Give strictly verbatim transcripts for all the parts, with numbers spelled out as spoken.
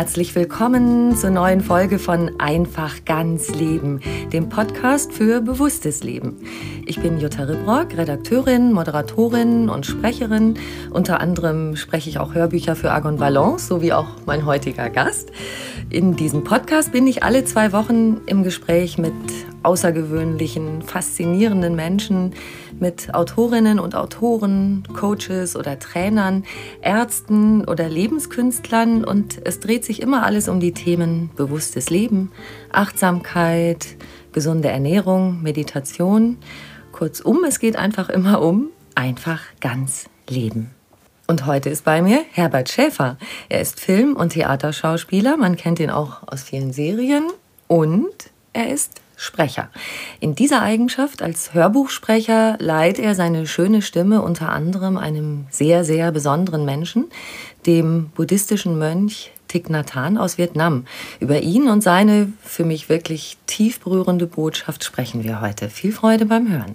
herzlich willkommen zur neuen Folge von Einfach ganz Leben, dem Podcast für bewusstes Leben. Ich bin Jutta Ribrock, Redakteurin, Moderatorin und Sprecherin. Unter anderem spreche ich auch Hörbücher für Argon Balance, so wie auch mein heutiger Gast. In diesem Podcast bin ich alle zwei Wochen im Gespräch mit außergewöhnlichen, faszinierenden Menschen, mit Autorinnen und Autoren, Coaches oder Trainern, Ärzten oder Lebenskünstlern, und es dreht sich immer alles um die Themen bewusstes Leben, Achtsamkeit, gesunde Ernährung, Meditation. Kurzum, es geht einfach immer um einfach ganz Leben. Und heute ist bei mir Herbert Schäfer. Er ist Film- und Theaterschauspieler, man kennt ihn auch aus vielen Serien, und er ist Sprecher. In dieser Eigenschaft als Hörbuchsprecher leiht er seine schöne Stimme unter anderem einem sehr, sehr besonderen Menschen, dem buddhistischen Mönch Thich Nhat Hanh aus Vietnam. Über ihn und seine für mich wirklich tief berührende Botschaft sprechen wir heute. Viel Freude beim Hören.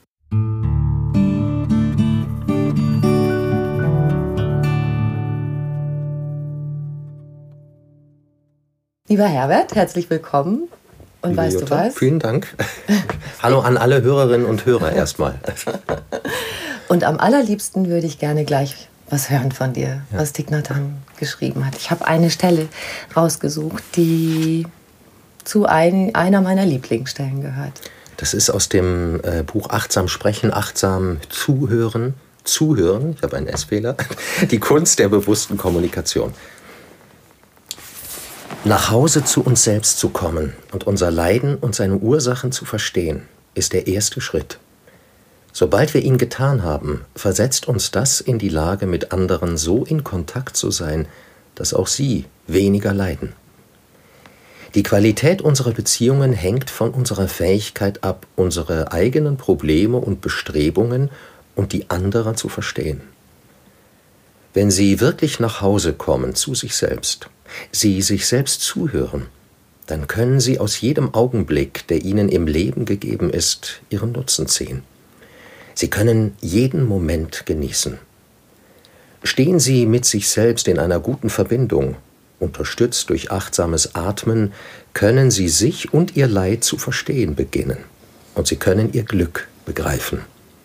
Lieber Herbert, herzlich willkommen. Und Liebe weißt Jutta, du was? Vielen Dank. Hallo an alle Hörerinnen und Hörer erstmal. Und am allerliebsten würde ich gerne gleich was hören von dir, Ja. was Thich Nhat Hanh geschrieben hat. Ich habe eine Stelle rausgesucht, die zu ein, einer meiner Lieblingsstellen gehört. Das ist aus dem äh, Buch Achtsam sprechen, achtsam zuhören. Zuhören, ich habe einen S-Fehler. Die Kunst der bewussten Kommunikation. Nach Hause zu uns selbst zu kommen und unser Leiden und seine Ursachen zu verstehen, ist der erste Schritt. Sobald wir ihn getan haben, versetzt uns das in die Lage, mit anderen so in Kontakt zu sein, dass auch sie weniger leiden. Die Qualität unserer Beziehungen hängt von unserer Fähigkeit ab, unsere eigenen Probleme und Bestrebungen und die anderer zu verstehen. Wenn Sie wirklich nach Hause kommen zu sich selbst, Sie sich selbst zuhören, dann können Sie aus jedem Augenblick, der Ihnen im Leben gegeben ist, Ihren Nutzen ziehen. Sie können jeden Moment genießen. Stehen Sie mit sich selbst in einer guten Verbindung, unterstützt durch achtsames Atmen, können Sie sich und Ihr Leid zu verstehen beginnen, und Sie können Ihr Glück begreifen.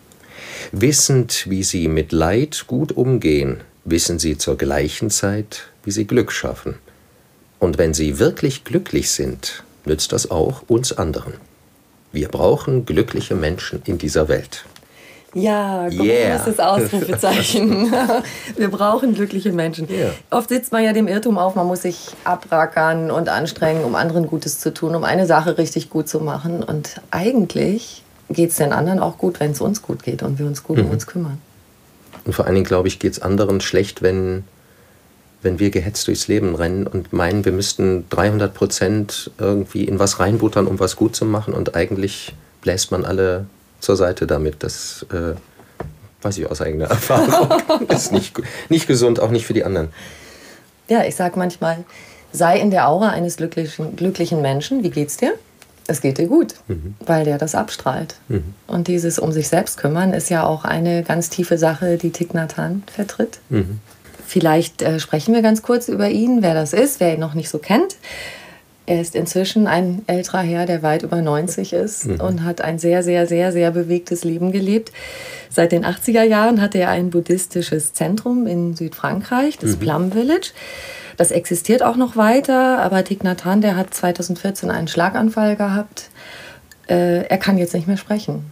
Wissend, wie Sie mit Leid gut umgehen, wissen Sie zur gleichen Zeit, wie Sie Glück schaffen. Und wenn Sie wirklich glücklich sind, nützt das auch uns anderen. Wir brauchen glückliche Menschen in dieser Welt. Ja, Yeah. großes Ausrufezeichen. Wir brauchen glückliche Menschen. Yeah. Oft sitzt man ja dem Irrtum auf, man muss sich abrackern und anstrengen, um anderen Gutes zu tun, um eine Sache richtig gut zu machen. Und eigentlich geht es den anderen auch gut, wenn es uns gut geht und wir uns gut Mhm. um uns kümmern. Und vor allen Dingen, glaube ich, geht es anderen schlecht, wenn, wenn wir gehetzt durchs Leben rennen und meinen, wir müssten dreihundert Prozent irgendwie in was reinbuttern, um was gut zu machen. Und eigentlich bläst man alle zur Seite damit. Das äh, weiß ich aus eigener Erfahrung. Ist nicht, nicht gesund, auch nicht für die anderen. Ja, ich sag manchmal, sei in der Aura eines glücklichen, glücklichen Menschen. Wie geht's dir? Es geht dir gut, Mhm. weil der das abstrahlt. Mhm. Und dieses um sich selbst kümmern ist ja auch eine ganz tiefe Sache, die Thich Nhat Hanh vertritt. Mhm. Vielleicht äh, sprechen wir ganz kurz über ihn, wer das ist, wer ihn noch nicht so kennt. Er ist inzwischen ein älterer Herr, der weit über neunzig ist Mhm. und hat ein sehr, sehr, sehr, sehr bewegtes Leben gelebt. Seit den achtziger Jahren hatte er ein buddhistisches Zentrum in Südfrankreich, das Mhm. Plum Village. Das existiert auch noch weiter, aber Thich Nhat Hanh, der hat zweitausendvierzehn einen Schlaganfall gehabt. Äh, er kann jetzt nicht mehr sprechen.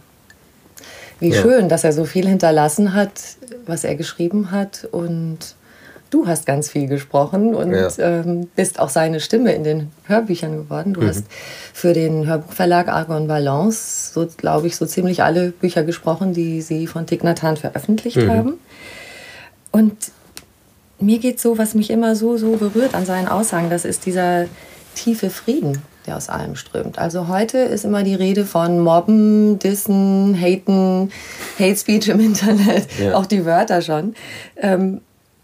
Wie Ja. schön, dass er so viel hinterlassen hat, was er geschrieben hat. Und du hast ganz viel gesprochen und Ja. ähm, bist auch seine Stimme in den Hörbüchern geworden. Du Mhm. hast für den Hörbuchverlag Argon Balance, so glaube ich, so ziemlich alle Bücher gesprochen, die sie von Thich Nhat Hanh veröffentlicht Mhm. haben. Und mir geht so, was mich immer so, so berührt an seinen Aussagen, das ist dieser tiefe Frieden, der aus allem strömt. Also heute ist immer die Rede von Mobben, Dissen, Haten, Hate Speech im Internet, Ja. auch die Wörter schon. Ähm,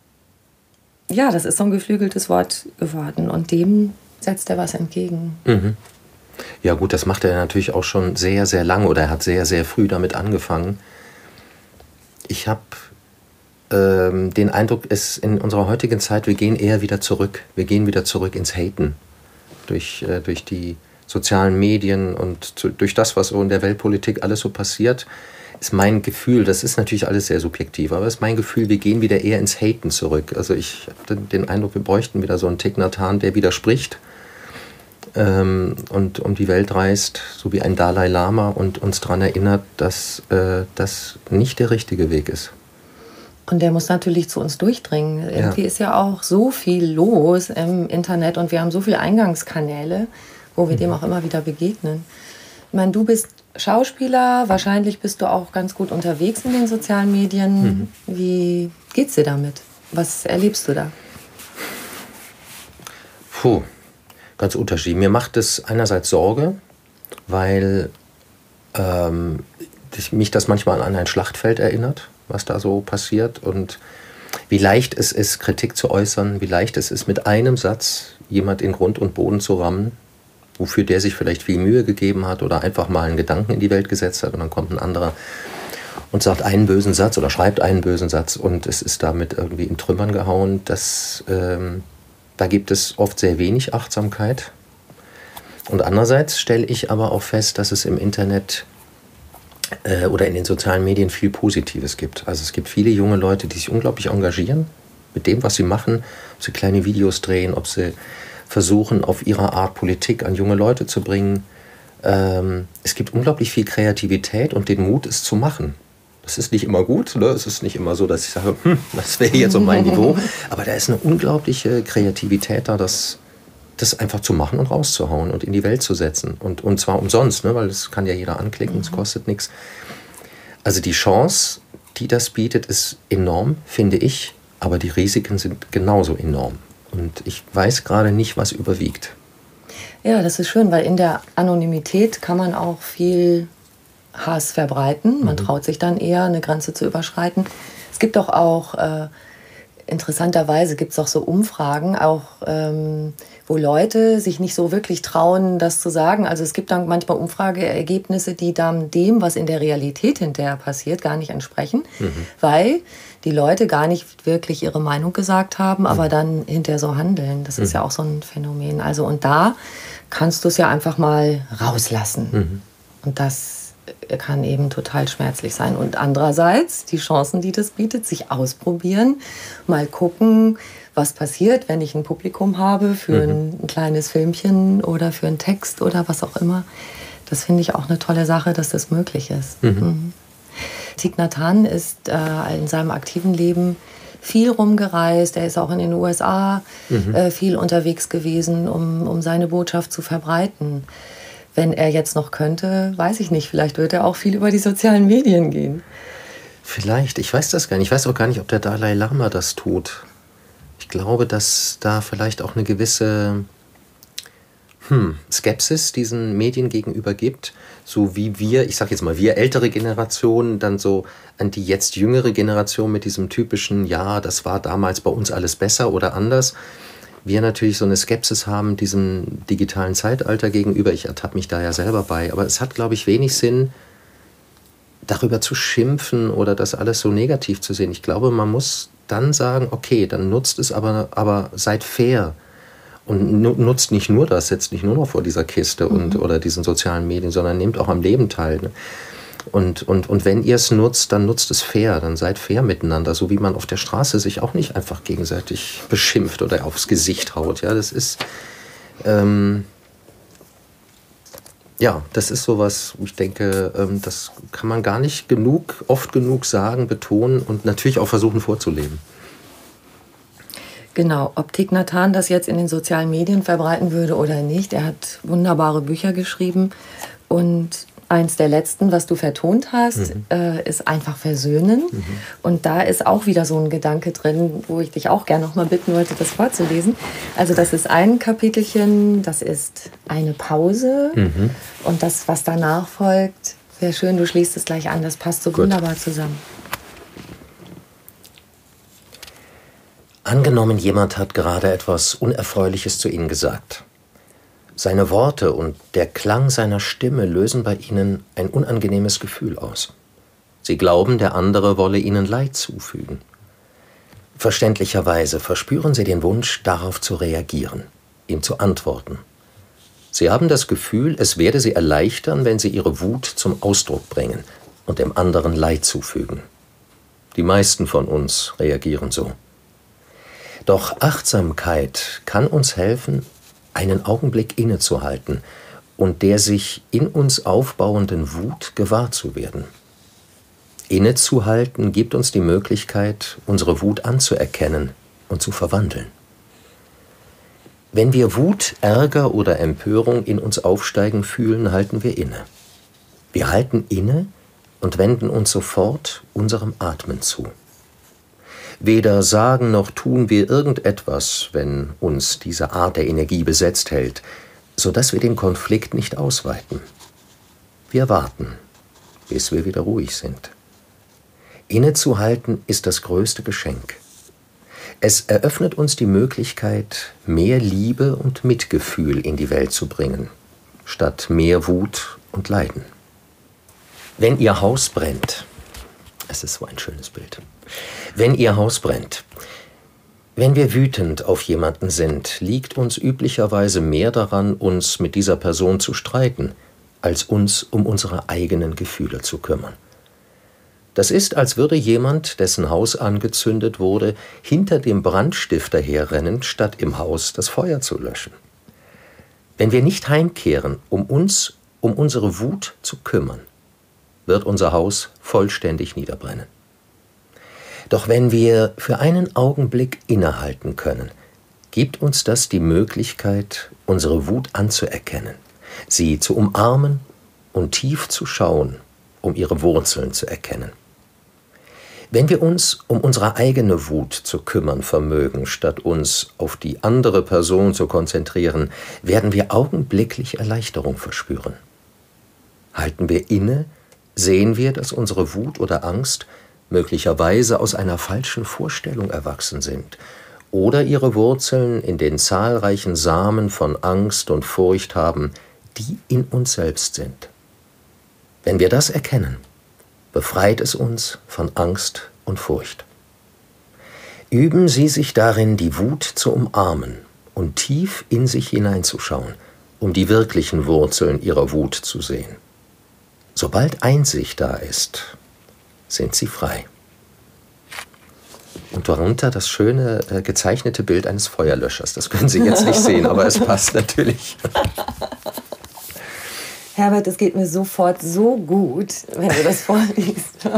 ja, das ist so ein geflügeltes Wort geworden und dem setzt er was entgegen. Mhm. Ja gut, das macht er natürlich auch schon sehr, sehr lange oder er hat sehr, sehr früh damit angefangen. Ich habe ähm, den Eindruck, es in unserer heutigen Zeit, wir gehen eher wieder zurück. Wir gehen wieder zurück ins Haten. Durch, äh, durch die sozialen Medien und zu, durch das, was so in der Weltpolitik alles so passiert, ist mein Gefühl, das ist natürlich alles sehr subjektiv, aber ist mein Gefühl, wir gehen wieder eher ins Haten zurück. Also ich habe den Eindruck, wir bräuchten wieder so einen Thich Nhat Hanh, der widerspricht ähm, und um die Welt reist, so wie ein Dalai Lama und uns daran erinnert, dass äh, das nicht der richtige Weg ist. Und der muss natürlich zu uns durchdringen. Irgendwie ja. ist ja auch so viel los im Internet und wir haben so viele Eingangskanäle, wo wir mhm. dem auch immer wieder begegnen. Ich meine, du bist Schauspieler, wahrscheinlich bist du auch ganz gut unterwegs in den sozialen Medien. Mhm. Wie geht's dir damit? Was erlebst du da? Puh, ganz unterschiedlich. Mir macht es einerseits Sorge, weil ähm, mich das manchmal an ein Schlachtfeld erinnert, was da so passiert und wie leicht es ist, Kritik zu äußern, wie leicht es ist, mit einem Satz jemand in Grund und Boden zu rammen, wofür der sich vielleicht viel Mühe gegeben hat oder einfach mal einen Gedanken in die Welt gesetzt hat und dann kommt ein anderer und sagt einen bösen Satz oder schreibt einen bösen Satz und es ist damit irgendwie in Trümmern gehauen. Das, ähm, da gibt es oft sehr wenig Achtsamkeit. Und andererseits stelle ich aber auch fest, dass es im Internet äh, oder in den sozialen Medien viel Positives gibt. Also es gibt viele junge Leute, die sich unglaublich engagieren mit dem, was sie machen, ob sie kleine Videos drehen, ob sie versuchen, auf ihre Art Politik an junge Leute zu bringen. Ähm, es gibt unglaublich viel Kreativität und den Mut, es zu machen. Das ist nicht immer gut, ne? Es ist nicht immer so, dass ich sage, hm, das wäre jetzt so mein Niveau. Aber da ist eine unglaubliche Kreativität da, das, das einfach zu machen und rauszuhauen und in die Welt zu setzen. Und, und zwar umsonst, ne? Weil das kann ja jeder anklicken, es kostet nichts. Also die Chance, die das bietet, ist enorm, finde ich. Aber die Risiken sind genauso enorm. Und ich weiß gerade nicht, was überwiegt. Ja, das ist schön, weil in der Anonymität kann man auch viel Hass verbreiten. Man mhm. traut sich dann eher, eine Grenze zu überschreiten. Es gibt doch auch, äh, interessanterweise gibt es auch so Umfragen, auch ähm, wo Leute sich nicht so wirklich trauen, das zu sagen. Also es gibt dann manchmal Umfrageergebnisse, die dann dem, was in der Realität hinterher passiert, gar nicht entsprechen, mhm. weil die Leute gar nicht wirklich ihre Meinung gesagt haben, mhm. aber dann hinterher so handeln. Das mhm. ist ja auch so ein Phänomen. Also und da kannst du es ja einfach mal rauslassen. Mhm. Und das kann eben total schmerzlich sein. Und andererseits die Chancen, die das bietet, sich ausprobieren, mal gucken, was passiert, wenn ich ein Publikum habe für mhm. ein kleines Filmchen oder für einen Text oder was auch immer. Das finde ich auch eine tolle Sache, dass das möglich ist. Mhm. Mhm. Thich Nhat Hanh ist äh, in seinem aktiven Leben viel rumgereist. Er ist auch in den U S A mhm. äh, viel unterwegs gewesen, um, um seine Botschaft zu verbreiten. Wenn er jetzt noch könnte, weiß ich nicht, vielleicht würde er auch viel über die sozialen Medien gehen. Vielleicht, ich weiß das gar nicht. Ich weiß auch gar nicht, ob der Dalai Lama das tut. Ich glaube, dass da vielleicht auch eine gewisse hm, Skepsis diesen Medien gegenüber gibt, so wie wir, ich sag jetzt mal, wir ältere Generationen dann so an die jetzt jüngere Generation mit diesem typischen, ja, das war damals bei uns alles besser oder anders. Wir natürlich so eine Skepsis haben diesem digitalen Zeitalter gegenüber. Ich ertappe mich da ja selber bei. Aber es hat, glaube ich, wenig Sinn, darüber zu schimpfen oder das alles so negativ zu sehen. Ich glaube, man muss dann sagen, okay, dann nutzt es, aber, aber seid fair. Und nutzt nicht nur das, setzt nicht nur noch vor dieser Kiste und, mhm. oder diesen sozialen Medien, sondern nehmt auch am Leben teil. Ne? Und, und, und wenn ihr es nutzt, dann nutzt es fair, dann seid fair miteinander, so wie man auf der Straße sich auch nicht einfach gegenseitig beschimpft oder aufs Gesicht haut. Ja, das ist, ähm, ja, das ist sowas, ich denke, ähm, das kann man gar nicht genug, oft genug sagen, betonen und natürlich auch versuchen vorzuleben. Genau, ob Thich Nhat Hanh das jetzt in den sozialen Medien verbreiten würde oder nicht, er hat wunderbare Bücher geschrieben und eins der letzten, was du vertont hast, mhm. äh, ist einfach versöhnen. Mhm. Und da ist auch wieder so ein Gedanke drin, wo ich dich auch gerne noch mal bitten wollte, das vorzulesen. Also das ist ein Kapitelchen, das ist eine Pause. Mhm. Und das, was danach folgt, wäre schön, du schließt es gleich an, das passt so Gut. wunderbar zusammen. Angenommen, jemand hat gerade etwas Unerfreuliches zu Ihnen gesagt. Seine Worte und der Klang seiner Stimme lösen bei Ihnen ein unangenehmes Gefühl aus. Sie glauben, der andere wolle Ihnen Leid zufügen. Verständlicherweise verspüren Sie den Wunsch, darauf zu reagieren, ihm zu antworten. Sie haben das Gefühl, es werde Sie erleichtern, wenn Sie Ihre Wut zum Ausdruck bringen und dem anderen Leid zufügen. Die meisten von uns reagieren so. Doch Achtsamkeit kann uns helfen, einen Augenblick innezuhalten und der sich in uns aufbauenden Wut gewahr zu werden. Innezuhalten gibt uns die Möglichkeit, unsere Wut anzuerkennen und zu verwandeln. Wenn wir Wut, Ärger oder Empörung in uns aufsteigen fühlen, halten wir inne. Wir halten inne und wenden uns sofort unserem Atmen zu. Weder sagen noch tun wir irgendetwas, wenn uns diese Art der Energie besetzt hält, sodass wir den Konflikt nicht ausweiten. Wir warten, bis wir wieder ruhig sind. Innezuhalten ist das größte Geschenk. Es eröffnet uns die Möglichkeit, mehr Liebe und Mitgefühl in die Welt zu bringen, statt mehr Wut und Leiden. Wenn Ihr Haus brennt, es ist so ein schönes Bild, wenn Ihr Haus brennt, wenn wir wütend auf jemanden sind, liegt uns üblicherweise mehr daran, uns mit dieser Person zu streiten, als uns um unsere eigenen Gefühle zu kümmern. Das ist, als würde jemand, dessen Haus angezündet wurde, hinter dem Brandstifter herrennen, statt im Haus das Feuer zu löschen. Wenn wir nicht heimkehren, um uns um unsere Wut zu kümmern, wird unser Haus vollständig niederbrennen. Doch wenn wir für einen Augenblick innehalten können, gibt uns das die Möglichkeit, unsere Wut anzuerkennen, sie zu umarmen und tief zu schauen, um ihre Wurzeln zu erkennen. Wenn wir uns um unsere eigene Wut zu kümmern vermögen, statt uns auf die andere Person zu konzentrieren, werden wir augenblicklich Erleichterung verspüren. Halten wir inne, sehen wir, dass unsere Wut oder Angst möglicherweise aus einer falschen Vorstellung erwachsen sind oder ihre Wurzeln in den zahlreichen Samen von Angst und Furcht haben, die in uns selbst sind. Wenn wir das erkennen, befreit es uns von Angst und Furcht. Üben Sie sich darin, die Wut zu umarmen und tief in sich hineinzuschauen, um die wirklichen Wurzeln Ihrer Wut zu sehen. Sobald Einsicht da ist, sind Sie frei. Und darunter das schöne äh, gezeichnete Bild eines Feuerlöschers. Das können Sie jetzt nicht sehen, aber es passt natürlich. Herbert, es geht mir sofort so gut, wenn du das vorliest.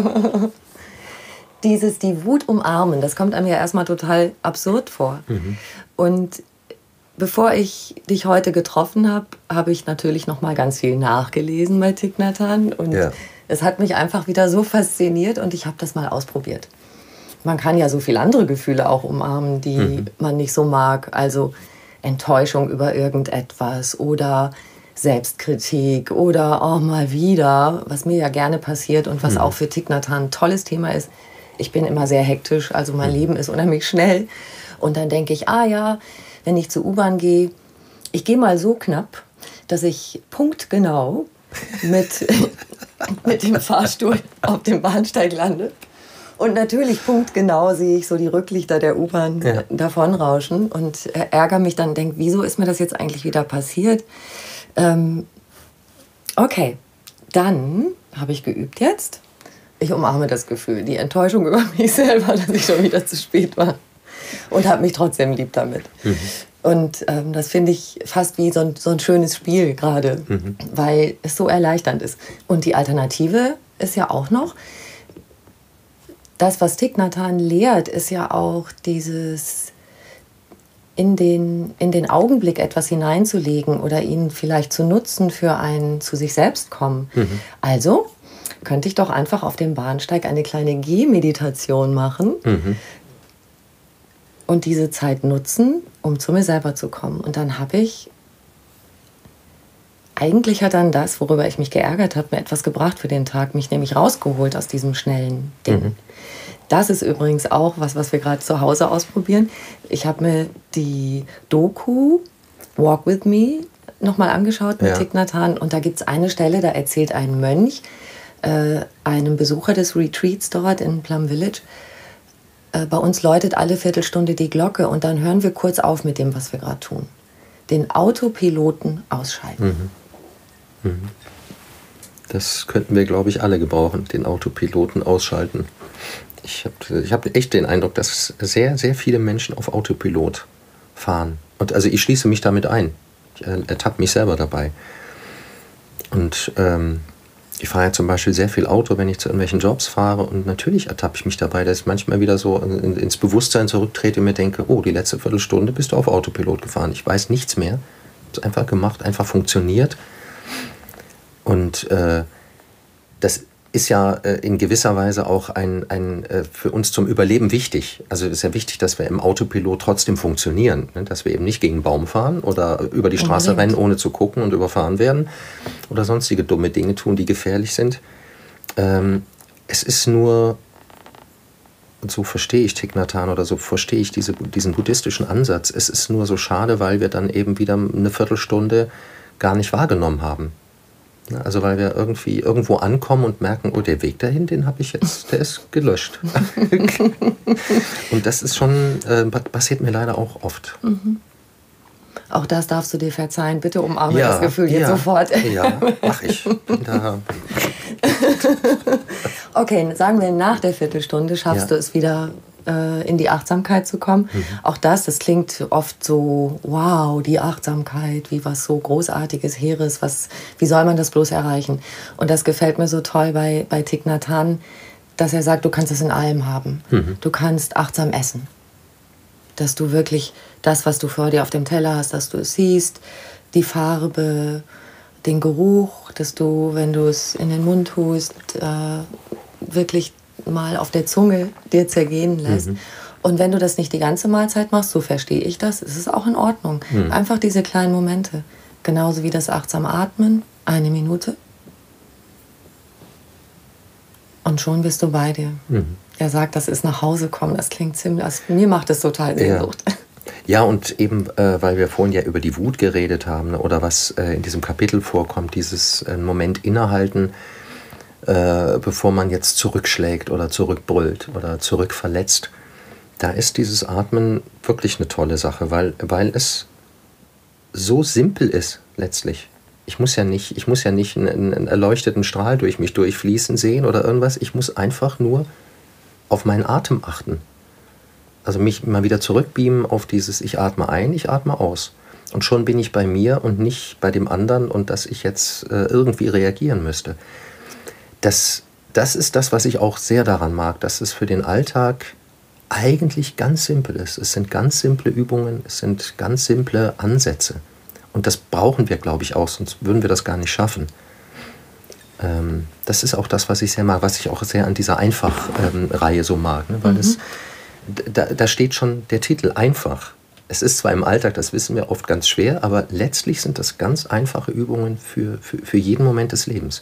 Dieses, die Wut umarmen, das kommt einem ja erstmal total absurd vor. Mhm. Und bevor ich dich heute getroffen habe, habe ich natürlich noch mal ganz viel nachgelesen bei Thich Nhat Hanh. Und ja. Es hat mich einfach wieder so fasziniert und ich habe das mal ausprobiert. Man kann ja so viele andere Gefühle auch umarmen, die mhm. man nicht so mag. Also Enttäuschung über irgendetwas oder Selbstkritik oder auch mal wieder, was mir ja gerne passiert und was mhm. auch für Thich Nhat Hanh ein tolles Thema ist. Ich bin immer sehr hektisch, also mein mhm. Leben ist unheimlich schnell. Und dann denke ich, ah ja, wenn ich zur U-Bahn gehe, ich gehe mal so knapp, dass ich punktgenau mit, mit dem Fahrstuhl auf dem Bahnsteig lande. Und natürlich punktgenau sehe ich so die Rücklichter der U-Bahn ja. davonrauschen und ärgere mich dann, denke, wieso ist mir das jetzt eigentlich wieder passiert? Ähm, okay, dann habe ich geübt jetzt. Ich umarme das Gefühl, die Enttäuschung über mich selber, dass ich schon wieder zu spät war. Und habe mich trotzdem lieb damit. Mhm. Und ähm, das finde ich fast wie so ein, so ein schönes Spiel gerade, mhm. weil es so erleichternd ist. Und die Alternative ist ja auch noch, das, was Thich Nhat Hanh lehrt, ist ja auch dieses in den, in den Augenblick etwas hineinzulegen oder ihn vielleicht zu nutzen für ein zu sich selbst kommen. Mhm. Also könnte ich doch einfach auf dem Bahnsteig eine kleine Gehmeditation machen mhm. und diese Zeit nutzen, um zu mir selber zu kommen. Und dann habe ich, eigentlich hat dann das, worüber ich mich geärgert habe, mir etwas gebracht für den Tag, mich nämlich rausgeholt aus diesem schnellen Ding. Mhm. Das ist übrigens auch was, was wir gerade zu Hause ausprobieren. Ich habe mir die Doku Walk With Me nochmal angeschaut mit ja. Thich Nhat Hanh. Und da gibt es eine Stelle, da erzählt ein Mönch äh, einem Besucher des Retreats dort in Plum Village, Äh, bei uns läutet alle Viertelstunde die Glocke und dann hören wir kurz auf mit dem, was wir gerade tun. Den Autopiloten ausschalten. Mhm. Mhm. Das könnten wir, glaube ich, alle gebrauchen, den Autopiloten ausschalten. Ich habe ich hab echt den Eindruck, dass sehr, sehr viele Menschen auf Autopilot fahren. Und also ich schließe mich damit ein. Ich ertappe mich selber dabei. Und ähm, ich fahre ja zum Beispiel sehr viel Auto, wenn ich zu irgendwelchen Jobs fahre. Und natürlich ertappe ich mich dabei, dass ich manchmal wieder so in, ins Bewusstsein zurücktrete und mir denke, oh, die letzte Viertelstunde bist du auf Autopilot gefahren. Ich weiß nichts mehr. Ich habe es einfach gemacht, einfach funktioniert. Und äh, das ist ja äh, in gewisser Weise auch ein, ein, äh, für uns zum Überleben wichtig. Also es ist ja wichtig, dass wir im Autopilot trotzdem funktionieren. Ne? Dass wir eben nicht gegen einen Baum fahren oder über die Straße rennen, ohne zu gucken und überfahren werden. Oder sonstige dumme Dinge tun, die gefährlich sind. Ähm, es ist nur, und so verstehe ich Thich Nhat Hanh oder so verstehe ich diese, diesen buddhistischen Ansatz. Es ist nur so schade, weil wir dann eben wieder eine Viertelstunde gar nicht wahrgenommen haben. Also weil wir irgendwie irgendwo ankommen und merken, oh, der Weg dahin, den habe ich jetzt, der ist gelöscht. Und das ist schon, äh, passiert mir leider auch oft. Mhm. Auch das darfst du dir verzeihen. Bitte umarme ja, das Gefühl jetzt ja, sofort. Ja, mach ich. Da. Okay, sagen wir, nach der Viertelstunde schaffst ja. du es wieder äh, in die Achtsamkeit zu kommen. Mhm. Auch das, das klingt oft so, wow, die Achtsamkeit, wie was so Großartiges, Hehres, was, wie soll man das bloß erreichen? Und das gefällt mir so toll bei, bei Thich Nhat Hanh, dass er sagt, du kannst es in allem haben. Mhm. Du kannst achtsam essen. Dass du wirklich das, was du vor dir auf dem Teller hast, dass du es siehst, die Farbe, den Geruch, dass du, wenn du es in den Mund tust, äh, wirklich mal auf der Zunge dir zergehen lässt. Mhm. Und wenn du das nicht die ganze Mahlzeit machst, so verstehe ich das, ist es auch in Ordnung. Mhm. Einfach diese kleinen Momente. Genauso wie das achtsame Atmen, eine Minute. Und schon bist du bei dir. Mhm. Er sagt, das ist nach Hause kommen, das klingt ziemlich, also mir macht es total Sehnsucht. Ja. Ja, und eben, äh, weil wir vorhin ja über die Wut geredet haben, ne, oder was äh, in diesem Kapitel vorkommt, dieses äh, Moment innehalten, äh, bevor man jetzt zurückschlägt oder zurückbrüllt oder zurückverletzt, da ist dieses Atmen wirklich eine tolle Sache, weil, weil es so simpel ist letztlich. Ich muss ja nicht, ich muss ja nicht einen, einen erleuchteten Strahl durch mich durchfließen sehen oder irgendwas, ich muss einfach nur auf meinen Atem achten. Also mich mal wieder zurückbeamen auf dieses, ich atme ein, ich atme aus. Und schon bin ich bei mir und nicht bei dem anderen und dass ich jetzt äh, irgendwie reagieren müsste. Das, das ist das, was ich auch sehr daran mag, dass es für den Alltag eigentlich ganz simpel ist. Es sind ganz simple Übungen, es sind ganz simple Ansätze. Und das brauchen wir, glaube ich, auch, sonst würden wir das gar nicht schaffen. Ähm, das ist auch das, was ich sehr mag, was ich auch sehr an dieser Einfach-Reihe ähm, so mag. Ne? Weil mhm. es, da, da steht schon der Titel einfach. Es ist zwar im Alltag, das wissen wir, oft ganz schwer, aber letztlich sind das ganz einfache Übungen für, für, für jeden Moment des Lebens.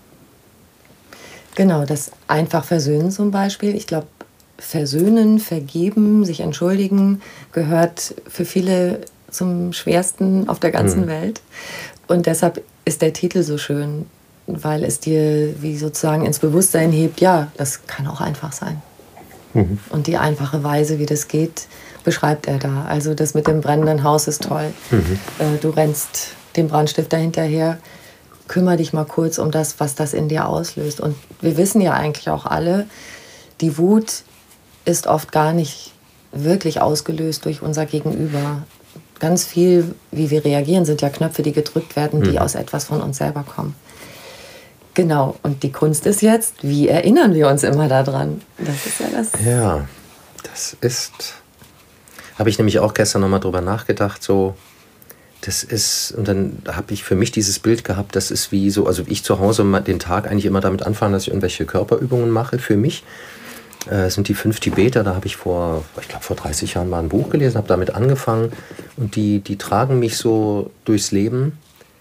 Genau, das einfach versöhnen zum Beispiel. Ich glaube, versöhnen, vergeben, sich entschuldigen gehört für viele zum Schwersten auf der ganzen mhm. Welt. Und deshalb ist der Titel so schön, weil es dir wie sozusagen ins Bewusstsein hebt, ja, das kann auch einfach sein. Mhm. Und die einfache Weise, wie das geht, beschreibt er da. Also das mit dem brennenden Haus ist toll. Mhm. Äh, du rennst dem Brandstifter hinterher, kümmere dich mal kurz um das, was das in dir auslöst. Und wir wissen ja eigentlich auch alle, die Wut ist oft gar nicht wirklich ausgelöst durch unser Gegenüber. Ganz viel, wie wir reagieren, sind ja Knöpfe, die gedrückt werden, die mhm. aus etwas von uns selber kommen. Genau, und die Kunst ist jetzt, wie erinnern wir uns immer daran? Das ist ja das. Ja, das ist, habe ich nämlich auch gestern nochmal drüber nachgedacht, so, das ist, und dann habe ich für mich dieses Bild gehabt, das ist wie so, also ich zu Hause den Tag eigentlich immer damit anfange, dass ich irgendwelche Körperübungen mache für mich. Das sind die fünf Tibeter, da habe ich vor, ich glaube vor dreißig Jahren mal ein Buch gelesen, habe damit angefangen und die, die tragen mich so durchs Leben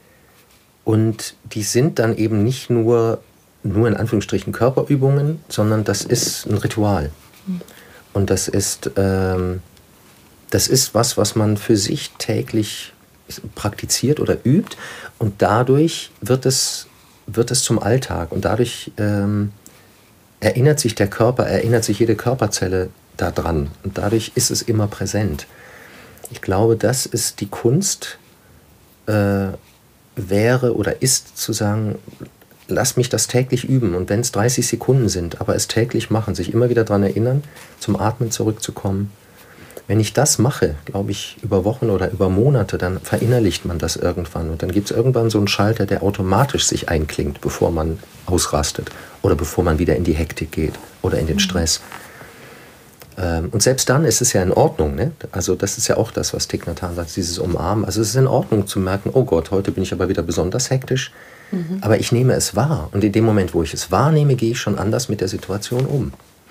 und die sind dann eben nicht nur, nur in Anführungsstrichen Körperübungen, sondern das ist ein Ritual und das ist, ähm, das ist was, was man für sich täglich praktiziert oder übt und dadurch wird es, wird es zum Alltag und dadurch ähm, erinnert sich der Körper, erinnert sich jede Körperzelle da dran. Und dadurch ist es immer präsent. Ich glaube, das ist die Kunst, äh, wäre oder ist zu sagen, lass mich das täglich üben. Und wenn es dreißig Sekunden sind, aber es täglich machen, sich immer wieder daran erinnern, zum Atmen zurückzukommen. Wenn ich das mache, glaube ich, über Wochen oder über Monate, dann verinnerlicht man das irgendwann. Und dann gibt es irgendwann so einen Schalter, der automatisch sich einklingt, bevor man ausrastet oder bevor man wieder in die Hektik geht oder in den Stress. Ähm, und selbst dann ist es ja in Ordnung. Ne? Also das ist ja auch das, was Thich Nhat Hanh sagt, dieses Umarmen. Also es ist in Ordnung zu merken, oh Gott, heute bin ich aber wieder besonders hektisch. Mhm. Aber ich nehme es wahr. Und in dem Moment, wo ich es wahrnehme, gehe ich schon anders mit der Situation um.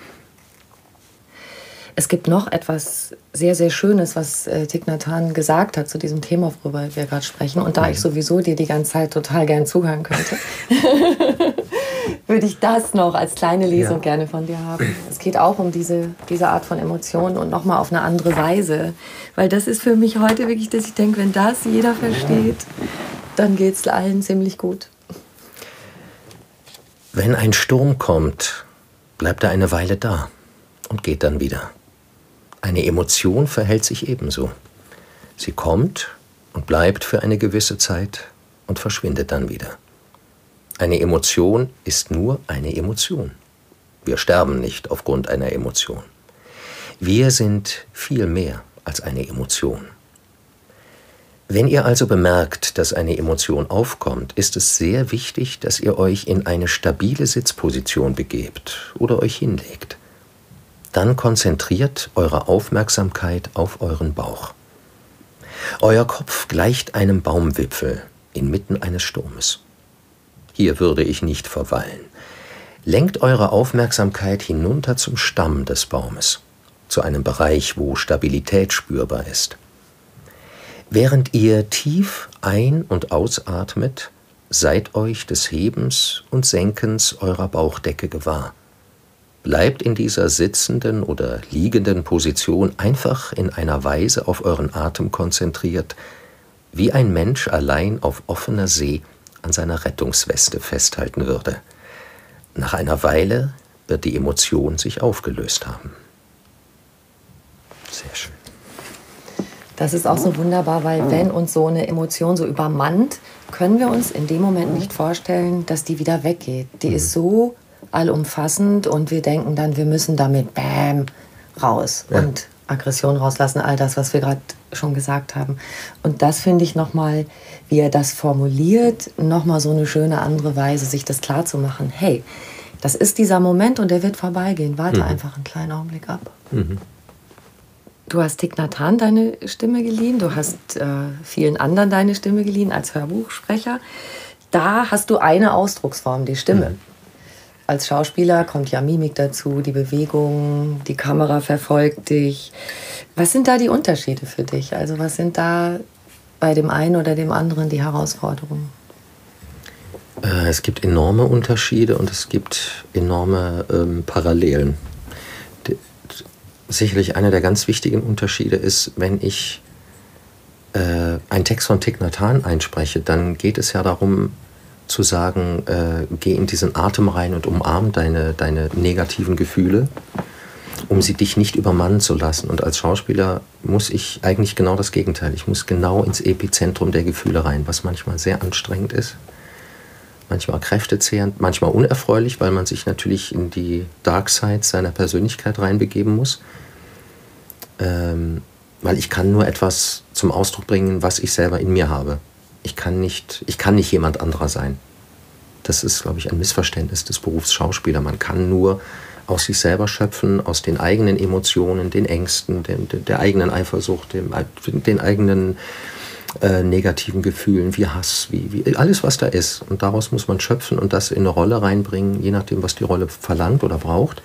Es gibt noch etwas sehr, sehr Schönes, was äh, Thich Nhat Hanh gesagt hat zu diesem Thema, worüber wir gerade sprechen. Und da mhm. ich sowieso dir die ganze Zeit total gern zuhören könnte, würde ich das noch als kleine Lesung ja. gerne von dir haben. Es geht auch um diese, diese Art von Emotionen und nochmal auf eine andere Weise. Weil das ist für mich heute wirklich, dass ich denke, wenn das jeder versteht, dann geht es allen ziemlich gut. Wenn ein Sturm kommt, bleibt er eine Weile da und geht dann wieder. Eine Emotion verhält sich ebenso. Sie kommt und bleibt für eine gewisse Zeit und verschwindet dann wieder. Eine Emotion ist nur eine Emotion. Wir sterben nicht aufgrund einer Emotion. Wir sind viel mehr als eine Emotion. Wenn ihr also bemerkt, dass eine Emotion aufkommt, ist es sehr wichtig, dass ihr euch in eine stabile Sitzposition begebt oder euch hinlegt. Dann konzentriert eure Aufmerksamkeit auf euren Bauch. Euer Kopf gleicht einem Baumwipfel inmitten eines Sturmes. Hier würde ich nicht verweilen. Lenkt eure Aufmerksamkeit hinunter zum Stamm des Baumes, zu einem Bereich, wo Stabilität spürbar ist. Während ihr tief ein- und ausatmet, seid euch des Hebens und Senkens eurer Bauchdecke gewahr. Bleibt in dieser sitzenden oder liegenden Position einfach in einer Weise auf euren Atem konzentriert, wie ein Mensch allein auf offener See an seiner Rettungsweste festhalten würde. Nach einer Weile wird die Emotion sich aufgelöst haben. Sehr schön. Das ist auch so wunderbar, weil wenn uns so eine Emotion so übermannt, können wir uns in dem Moment nicht vorstellen, dass die wieder weggeht. Die mhm. ist so allumfassend und wir denken dann, wir müssen damit bam raus ja. und Aggression rauslassen, all das, was wir gerade schon gesagt haben. Und das finde ich nochmal, wie er das formuliert, nochmal so eine schöne andere Weise, sich das klar zu machen. Hey, das ist dieser Moment und der wird vorbeigehen. Warte mhm. einfach einen kleinen Augenblick ab. Mhm. Du hast Thich Nhat Hanh deine Stimme geliehen, du hast äh, vielen anderen deine Stimme geliehen als Hörbuchsprecher. Da hast du eine Ausdrucksform, die Stimme. Mhm. Als Schauspieler kommt ja Mimik dazu, die Bewegung, die Kamera verfolgt dich. Was sind da die Unterschiede für dich? Also was sind da bei dem einen oder dem anderen die Herausforderungen? Äh, es gibt enorme Unterschiede und es gibt enorme ähm, Parallelen. Die, sicherlich einer der ganz wichtigen Unterschiede ist, wenn ich äh, einen Text von Thich Nhat Hanh einspreche, dann geht es ja darum, zu sagen, äh, geh in diesen Atem rein und umarm deine, deine negativen Gefühle, um sie dich nicht übermannen zu lassen. Und als Schauspieler muss ich eigentlich genau das Gegenteil. Ich muss genau ins Epizentrum der Gefühle rein, was manchmal sehr anstrengend ist, manchmal kräftezehrend, manchmal unerfreulich, weil man sich natürlich in die Dark Side seiner Persönlichkeit reinbegeben muss. Ähm, weil ich kann nur etwas zum Ausdruck bringen, was ich selber in mir habe. Ich kann nicht, ich kann nicht jemand anderer sein. Das ist, glaube ich, ein Missverständnis des Berufs Schauspieler. Man kann nur aus sich selber schöpfen, aus den eigenen Emotionen, den Ängsten, den, der eigenen Eifersucht, dem, den eigenen äh, negativen Gefühlen, wie Hass, wie, wie alles, was da ist. Und daraus muss man schöpfen und das in eine Rolle reinbringen, je nachdem, was die Rolle verlangt oder braucht,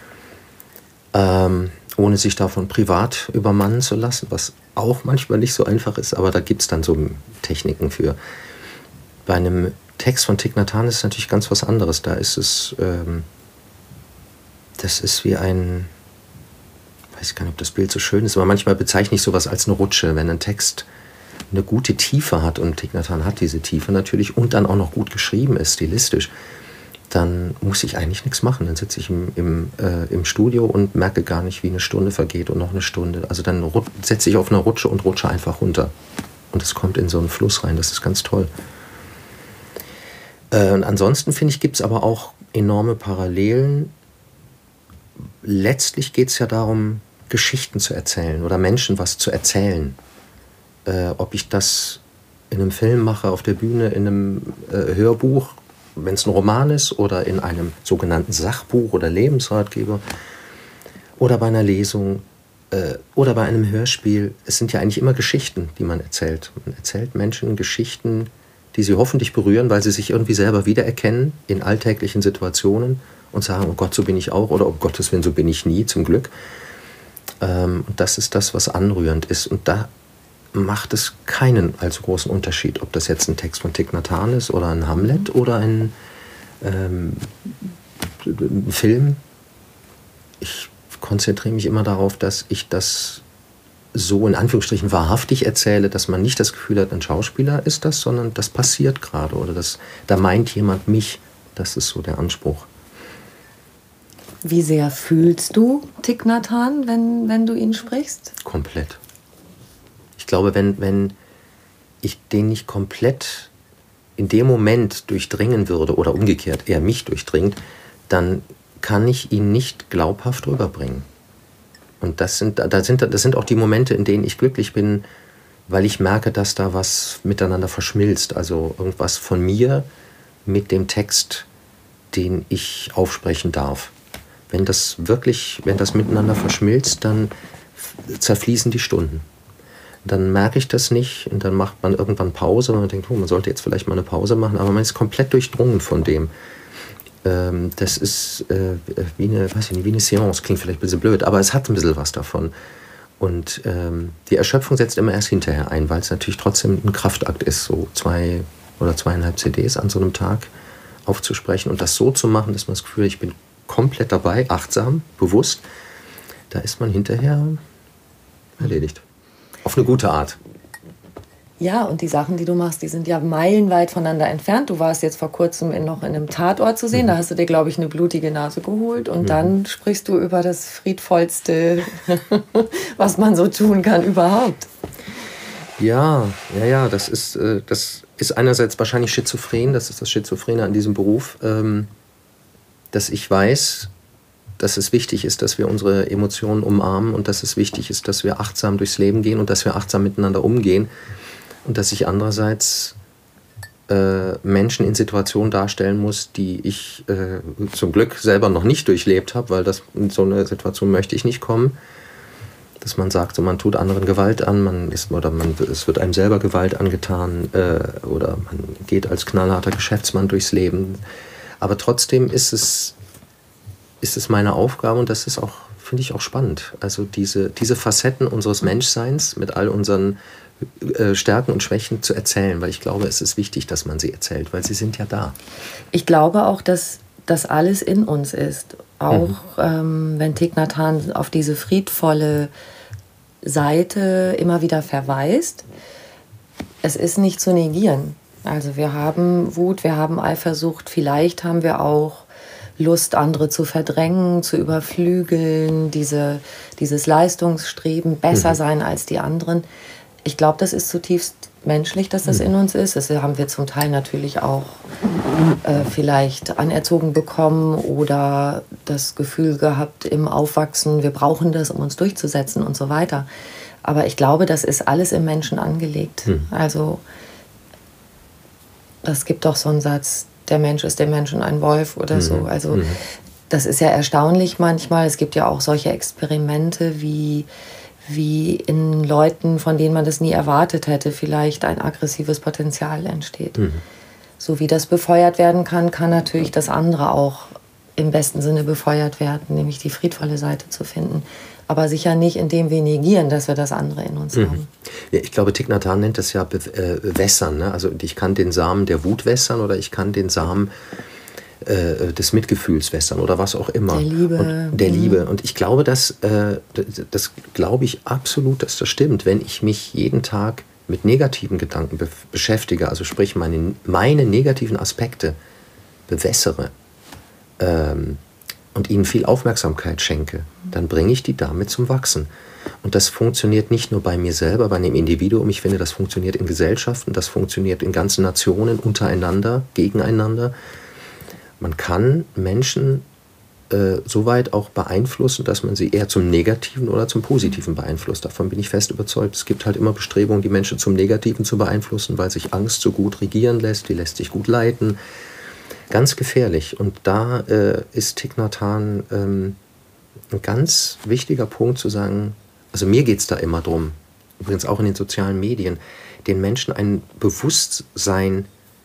ähm, ohne sich davon privat übermannen zu lassen, was auch manchmal nicht so einfach ist, aber da gibt es dann so Techniken für. Bei einem Text von Thich Nhat Hanh ist es natürlich ganz was anderes. Da ist es, ähm, das ist wie ein, ich weiß gar nicht, ob das Bild so schön ist, aber manchmal bezeichne ich sowas als eine Rutsche, wenn ein Text eine gute Tiefe hat, und Thich Nhat Hanh hat diese Tiefe natürlich, und dann auch noch gut geschrieben ist, stilistisch, dann muss ich eigentlich nichts machen. Dann sitze ich im, im, äh, im Studio und merke gar nicht, wie eine Stunde vergeht und noch eine Stunde. Also dann setze ich auf eine Rutsche und rutsche einfach runter. Und es kommt in so einen Fluss rein. Das ist ganz toll. Äh, und ansonsten, finde ich, gibt es aber auch enorme Parallelen. Letztlich geht es ja darum, Geschichten zu erzählen oder Menschen was zu erzählen. Äh, ob ich das in einem Film mache, auf der Bühne, in einem äh, Hörbuch, wenn es ein Roman ist, oder in einem sogenannten Sachbuch oder Lebensratgeber oder bei einer Lesung äh, oder bei einem Hörspiel. Es sind ja eigentlich immer Geschichten, die man erzählt. Man erzählt Menschen Geschichten, die sie hoffentlich berühren, weil sie sich irgendwie selber wiedererkennen in alltäglichen Situationen und sagen, oh Gott, so bin ich auch, oder um Gottes Willen, so bin ich nie, zum Glück. Ähm, und das ist das, was anrührend ist. Und da macht es keinen allzu großen Unterschied, ob das jetzt ein Text von Thich Nhat Hanh ist oder ein Hamlet oder ein, ähm, ein Film. Ich konzentriere mich immer darauf, dass ich das so in Anführungsstrichen wahrhaftig erzähle, dass man nicht das Gefühl hat, ein Schauspieler ist das, sondern das passiert gerade oder das, da meint jemand mich. Das ist so der Anspruch. Wie sehr fühlst du Thich Nhat Hanh, wenn, wenn du ihn sprichst? Komplett. Ich glaube, wenn, wenn ich den nicht komplett in dem Moment durchdringen würde oder umgekehrt er mich durchdringt, dann kann ich ihn nicht glaubhaft rüberbringen. Und das sind, da sind, das sind auch die Momente, in denen ich glücklich bin, weil ich merke, dass da was miteinander verschmilzt. Also irgendwas von mir mit dem Text, den ich aufsprechen darf. Wenn das wirklich, wenn das miteinander verschmilzt, dann zerfließen die Stunden. Dann merke ich das nicht und dann macht man irgendwann Pause und man denkt, oh, man sollte jetzt vielleicht mal eine Pause machen, aber man ist komplett durchdrungen von dem. Ähm, das ist äh, wie eine, weiß ich nicht, wie eine Seance, klingt vielleicht ein bisschen blöd, aber es hat ein bisschen was davon. Und ähm, die Erschöpfung setzt immer erst hinterher ein, weil es natürlich trotzdem ein Kraftakt ist, so zwei oder zweieinhalb C Ds an so einem Tag aufzusprechen und das so zu machen, dass man das Gefühl hat, ich bin komplett dabei, achtsam, bewusst, da ist man hinterher erledigt. Auf eine gute Art. Ja, und die Sachen, die du machst, die sind ja meilenweit voneinander entfernt. Du warst jetzt vor kurzem in, noch in einem Tatort zu sehen. Mhm. Da hast du dir, glaube ich, eine blutige Nase geholt. Und mhm. dann sprichst du über das Friedvollste, was man so tun kann überhaupt. Ja, ja, ja. Das ist, äh, das ist einerseits wahrscheinlich schizophren. Das ist das Schizophrene an diesem Beruf. Ähm, dass ich weiß, dass es wichtig ist, dass wir unsere Emotionen umarmen und dass es wichtig ist, dass wir achtsam durchs Leben gehen und dass wir achtsam miteinander umgehen und dass ich andererseits äh, Menschen in Situationen darstellen muss, die ich äh, zum Glück selber noch nicht durchlebt habe, weil das, in so eine Situation möchte ich nicht kommen, dass man sagt, so, man tut anderen Gewalt an, man ist, oder man, es wird einem selber Gewalt angetan äh, oder man geht als knallharter Geschäftsmann durchs Leben. Aber trotzdem ist es ist es meine Aufgabe und das ist auch, finde ich auch spannend. Also diese, diese Facetten unseres Menschseins mit all unseren äh, Stärken und Schwächen zu erzählen, weil ich glaube, es ist wichtig, dass man sie erzählt, weil sie sind ja da. Ich glaube auch, dass das alles in uns ist. Auch mhm. ähm, wenn Thich Nhat Hanh auf diese friedvolle Seite immer wieder verweist, es ist nicht zu negieren. Also wir haben Wut, wir haben Eifersucht, vielleicht haben wir auch Lust, andere zu verdrängen, zu überflügeln, diese, dieses Leistungsstreben, besser mhm. sein als die anderen. Ich glaube, das ist zutiefst menschlich, dass das mhm. in uns ist. Das haben wir zum Teil natürlich auch äh, vielleicht anerzogen bekommen oder das Gefühl gehabt im Aufwachsen, wir brauchen das, um uns durchzusetzen und so weiter. Aber ich glaube, das ist alles im Menschen angelegt. Mhm. Also das gibt doch so einen Satz, der Mensch ist dem Menschen ein Wolf oder mhm. so. Also mhm. das ist ja erstaunlich manchmal. Es gibt ja auch solche Experimente, wie, wie in Leuten, von denen man das nie erwartet hätte, vielleicht ein aggressives Potenzial entsteht. Mhm. So wie das befeuert werden kann, kann natürlich das andere auch im besten Sinne befeuert werden, nämlich die friedvolle Seite zu finden. Aber sicher nicht, indem wir negieren, dass wir das andere in uns mhm. haben. Ja, ich glaube, Thich Nhat Hanh nennt das ja be- äh, wässern. Ne? Also ich kann den Samen der Wut wässern oder ich kann den Samen äh, des Mitgefühls wässern oder was auch immer. Der Liebe. Und der mhm. Liebe. Und ich glaube, dass, äh, das, das glaube ich absolut, dass das stimmt. Wenn ich mich jeden Tag mit negativen Gedanken be- beschäftige, also sprich meine, meine negativen Aspekte bewässere, ähm, und ihnen viel Aufmerksamkeit schenke, dann bringe ich die damit zum Wachsen. Und das funktioniert nicht nur bei mir selber, bei einem Individuum. Ich finde, das funktioniert in Gesellschaften, das funktioniert in ganzen Nationen, untereinander, gegeneinander. Man kann Menschen äh, so weit auch beeinflussen, dass man sie eher zum Negativen oder zum Positiven beeinflusst. Davon bin ich fest überzeugt. Es gibt halt immer Bestrebungen, die Menschen zum Negativen zu beeinflussen, weil sich Angst so gut regieren lässt, die lässt sich gut leiten. Ganz gefährlich. Und da äh, ist Thich Nhat Hanh ähm, ein ganz wichtiger Punkt zu sagen, also mir geht es da immer drum, übrigens auch in den sozialen Medien, den Menschen ein Bewusstsein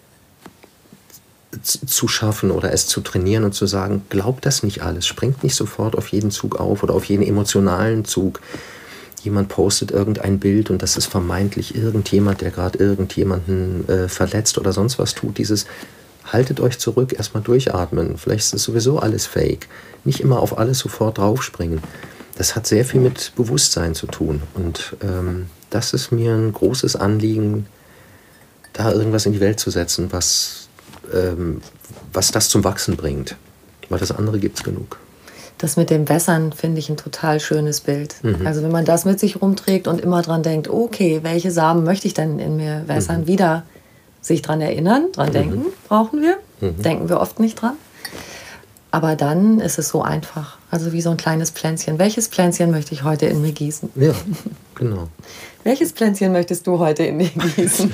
zu schaffen oder es zu trainieren und zu sagen, glaubt das nicht alles, springt nicht sofort auf jeden Zug auf oder auf jeden emotionalen Zug. Jemand postet irgendein Bild und das ist vermeintlich irgendjemand, der gerade irgendjemanden äh, verletzt oder sonst was tut. Dieses haltet euch zurück, erstmal durchatmen, vielleicht ist es sowieso alles fake. Nicht immer auf alles sofort draufspringen. Das hat sehr viel mit Bewusstsein zu tun. Und ähm, das ist mir ein großes Anliegen, da irgendwas in die Welt zu setzen, was, ähm, was das zum Wachsen bringt. Weil das andere gibt es genug. Das mit dem Wässern finde ich ein total schönes Bild. Mhm. Also wenn man das mit sich rumträgt und immer dran denkt, okay, welche Samen möchte ich denn in mir wässern, mhm. wieder sich dran erinnern, dran mhm. denken, brauchen wir. Mhm. Denken wir oft nicht dran. Aber dann ist es so einfach. Also wie so ein kleines Pflänzchen. Welches Pflänzchen möchte ich heute in mir gießen? Ja, genau. Welches Pflänzchen möchtest du heute in mir gießen?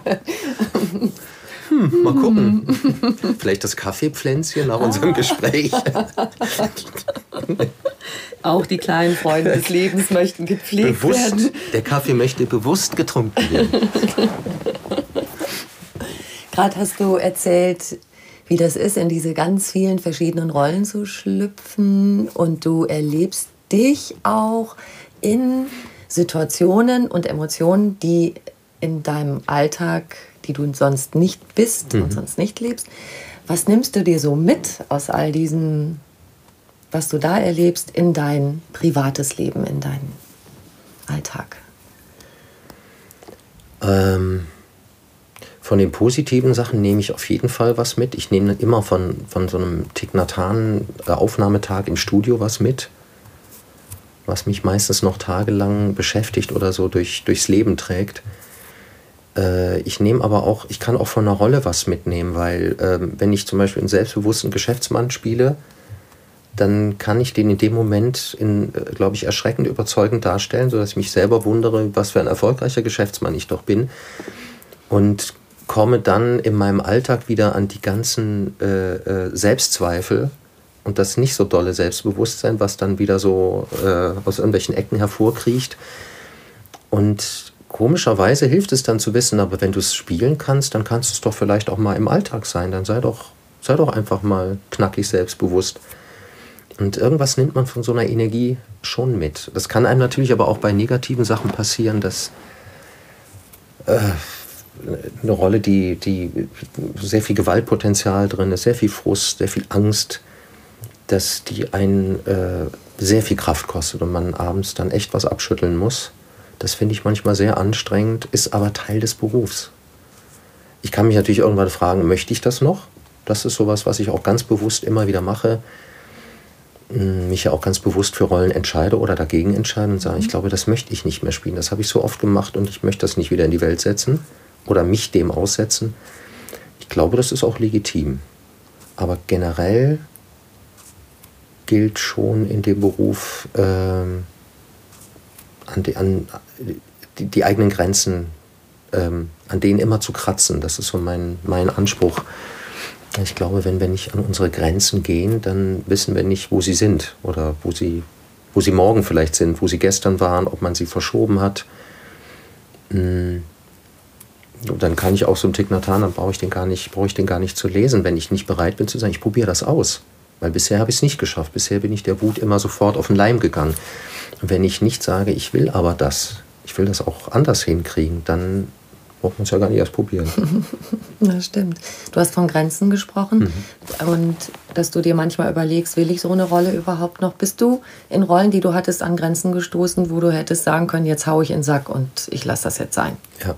hm, mal gucken. Vielleicht das Kaffeepflänzchen nach unserem Gespräch. Auch die kleinen Freunde des Lebens möchten gepflegt bewusst, werden. Der Kaffee möchte bewusst getrunken werden. Gerade hast du erzählt, wie das ist, in diese ganz vielen verschiedenen Rollen zu schlüpfen. Und du erlebst dich auch in Situationen und Emotionen, die in deinem Alltag, die du sonst nicht bist mhm. und sonst nicht lebst. Was nimmst du dir so mit aus all diesen, was du da erlebst, in dein privates Leben, in deinen Alltag? Ähm... Von den positiven Sachen nehme ich auf jeden Fall was mit. Ich nehme immer von, von so einem Thich Nhat Hanh Aufnahmetag im Studio was mit, was mich meistens noch tagelang beschäftigt oder so durch, durchs Leben trägt. Äh, ich nehme aber auch, ich kann auch von einer Rolle was mitnehmen, weil äh, wenn ich zum Beispiel einen selbstbewussten Geschäftsmann spiele, dann kann ich den in dem Moment, in, äh, glaube ich, erschreckend überzeugend darstellen, sodass ich mich selber wundere, was für ein erfolgreicher Geschäftsmann ich doch bin. Und komme dann in meinem Alltag wieder an die ganzen äh, äh, Selbstzweifel und das nicht so dolle Selbstbewusstsein, was dann wieder so äh, aus irgendwelchen Ecken hervorkriecht. Und komischerweise hilft es dann zu wissen, aber wenn du es spielen kannst, dann kannst du es doch vielleicht auch mal im Alltag sein. Dann sei doch, sei doch einfach mal knackig selbstbewusst. Und irgendwas nimmt man von so einer Energie schon mit. Das kann einem natürlich aber auch bei negativen Sachen passieren, dass äh, eine Rolle, die, die sehr viel Gewaltpotenzial drin ist, sehr viel Frust, sehr viel Angst, dass die einen äh, sehr viel Kraft kostet und man abends dann echt was abschütteln muss. Das finde ich manchmal sehr anstrengend, ist aber Teil des Berufs. Ich kann mich natürlich irgendwann fragen, möchte ich das noch? Das ist sowas, was ich auch ganz bewusst immer wieder mache. Mich ja auch ganz bewusst für Rollen entscheide oder dagegen entscheide und sage, mhm. ich glaube, das möchte ich nicht mehr spielen. Das habe ich so oft gemacht und ich möchte das nicht wieder in die Welt setzen oder mich dem aussetzen. Ich glaube, das ist auch legitim. Aber generell gilt schon in dem Beruf, ähm, an die, an die, die eigenen Grenzen, ähm, an denen immer zu kratzen. Das ist so mein, mein Anspruch. Ich glaube, wenn wir nicht an unsere Grenzen gehen, dann wissen wir nicht, wo sie sind oder wo sie, wo sie morgen vielleicht sind, wo sie gestern waren, ob man sie verschoben hat. Und dann kann ich auch so einen Thich Nhat Hanh, dann brauche ich den gar nicht, brauche ich den gar nicht zu lesen, wenn ich nicht bereit bin zu sagen, ich probiere das aus. Weil bisher habe ich es nicht geschafft. Bisher bin ich der Wut immer sofort auf den Leim gegangen. Und wenn ich nicht sage, ich will aber das, ich will das auch anders hinkriegen, dann braucht man es ja gar nicht erst probieren. Das stimmt. Du hast von Grenzen gesprochen mhm. und dass du dir manchmal überlegst, will ich so eine Rolle überhaupt noch? Bist du in Rollen, die du hattest, an Grenzen gestoßen, wo du hättest sagen können, jetzt hau ich in den Sack und ich lasse das jetzt sein? Ja.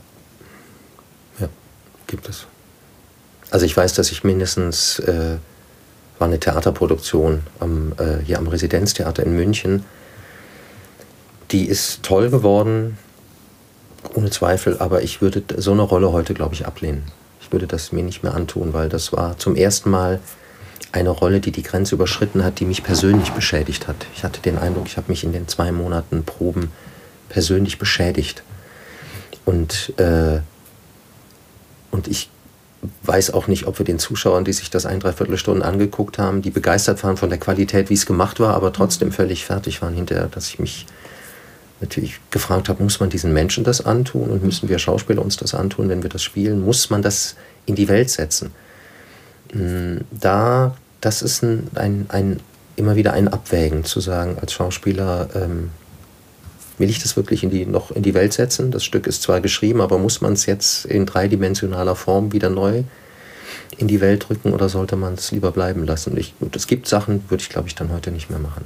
Ja, gibt es. Also ich weiß, dass ich mindestens äh, war eine Theaterproduktion am, äh, hier am Residenztheater in München. Die ist toll geworden, ohne Zweifel, aber ich würde so eine Rolle heute, glaube ich, ablehnen. Ich würde das mir nicht mehr antun, weil das war zum ersten Mal eine Rolle, die die Grenze überschritten hat, die mich persönlich beschädigt hat. Ich hatte den Eindruck, ich habe mich in den zwei Monaten Proben persönlich beschädigt. Und, äh, und ich weiß auch nicht, ob wir den Zuschauern, die sich das ein, dreiviertel Stunden angeguckt haben, die begeistert waren von der Qualität, wie es gemacht war, aber trotzdem völlig fertig waren hinterher, dass ich mich natürlich gefragt habe, muss man diesen Menschen das antun und müssen wir Schauspieler uns das antun, wenn wir das spielen? Muss man das in die Welt setzen? Da, das ist ein, ein, ein, immer wieder ein Abwägen, zu sagen, als Schauspieler, ähm, will ich das wirklich in die, noch in die Welt setzen? Das Stück ist zwar geschrieben, aber muss man es jetzt in dreidimensionaler Form wieder neu in die Welt drücken oder sollte man es lieber bleiben lassen? Ich, es gibt Sachen, würde ich, glaube ich, dann heute nicht mehr machen.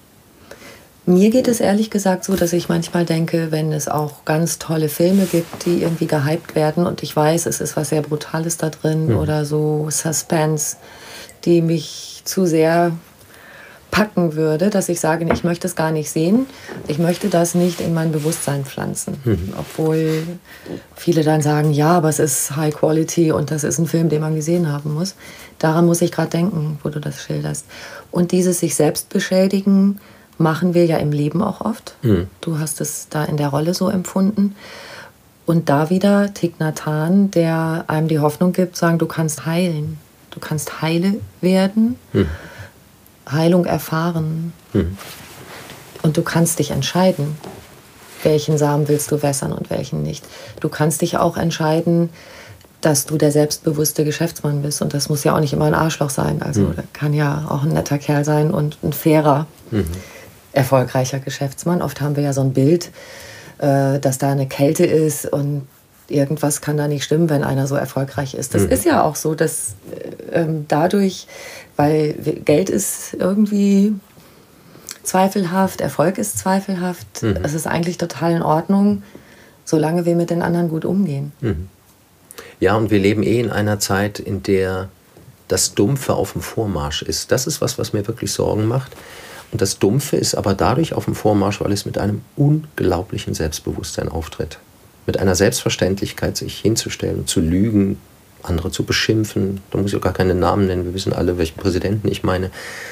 Mir geht es ehrlich gesagt so, dass ich manchmal denke, wenn es auch ganz tolle Filme gibt, die irgendwie gehypt werden und ich weiß, es ist was sehr Brutales da drin mhm. oder so Suspense, die mich zu sehr packen würde, dass ich sage, ich möchte es gar nicht sehen. Ich möchte das nicht in mein Bewusstsein pflanzen. Mhm. Obwohl viele dann sagen, ja, aber es ist High Quality und das ist ein Film, den man gesehen haben muss. Daran muss ich gerade denken, wo du das schilderst. Und dieses sich selbst beschädigen machen wir ja im Leben auch oft. Mhm. Du hast es da in der Rolle so empfunden. Und da wieder Thich Nhat Hanh, der einem die Hoffnung gibt, sagen, du kannst heilen. Du kannst heile werden, mhm. Heilung erfahren. Mhm. Und du kannst dich entscheiden, welchen Samen willst du wässern und welchen nicht. Du kannst dich auch entscheiden, dass du der selbstbewusste Geschäftsmann bist. Und das muss ja auch nicht immer ein Arschloch sein. Also mhm. der kann ja auch ein netter Kerl sein und ein fairer, mhm. erfolgreicher Geschäftsmann. Oft haben wir ja so ein Bild, äh, dass da eine Kälte ist und irgendwas kann da nicht stimmen, wenn einer so erfolgreich ist. Das mhm. ist ja auch so, dass äh, dadurch, weil Geld ist irgendwie zweifelhaft, Erfolg ist zweifelhaft, mhm. es ist eigentlich total in Ordnung, solange wir mit den anderen gut umgehen. Mhm. Ja, und wir leben eh in einer Zeit, in der das Dumpfe auf dem Vormarsch ist. Das ist was, was mir wirklich Sorgen macht. Und das Dumpfe ist aber dadurch auf dem Vormarsch, weil es mit einem unglaublichen Selbstbewusstsein auftritt. Mit einer Selbstverständlichkeit, sich hinzustellen und zu lügen, andere zu beschimpfen. Da muss ich auch gar keine Namen nennen, wir wissen alle, welchen Präsidenten ich meine.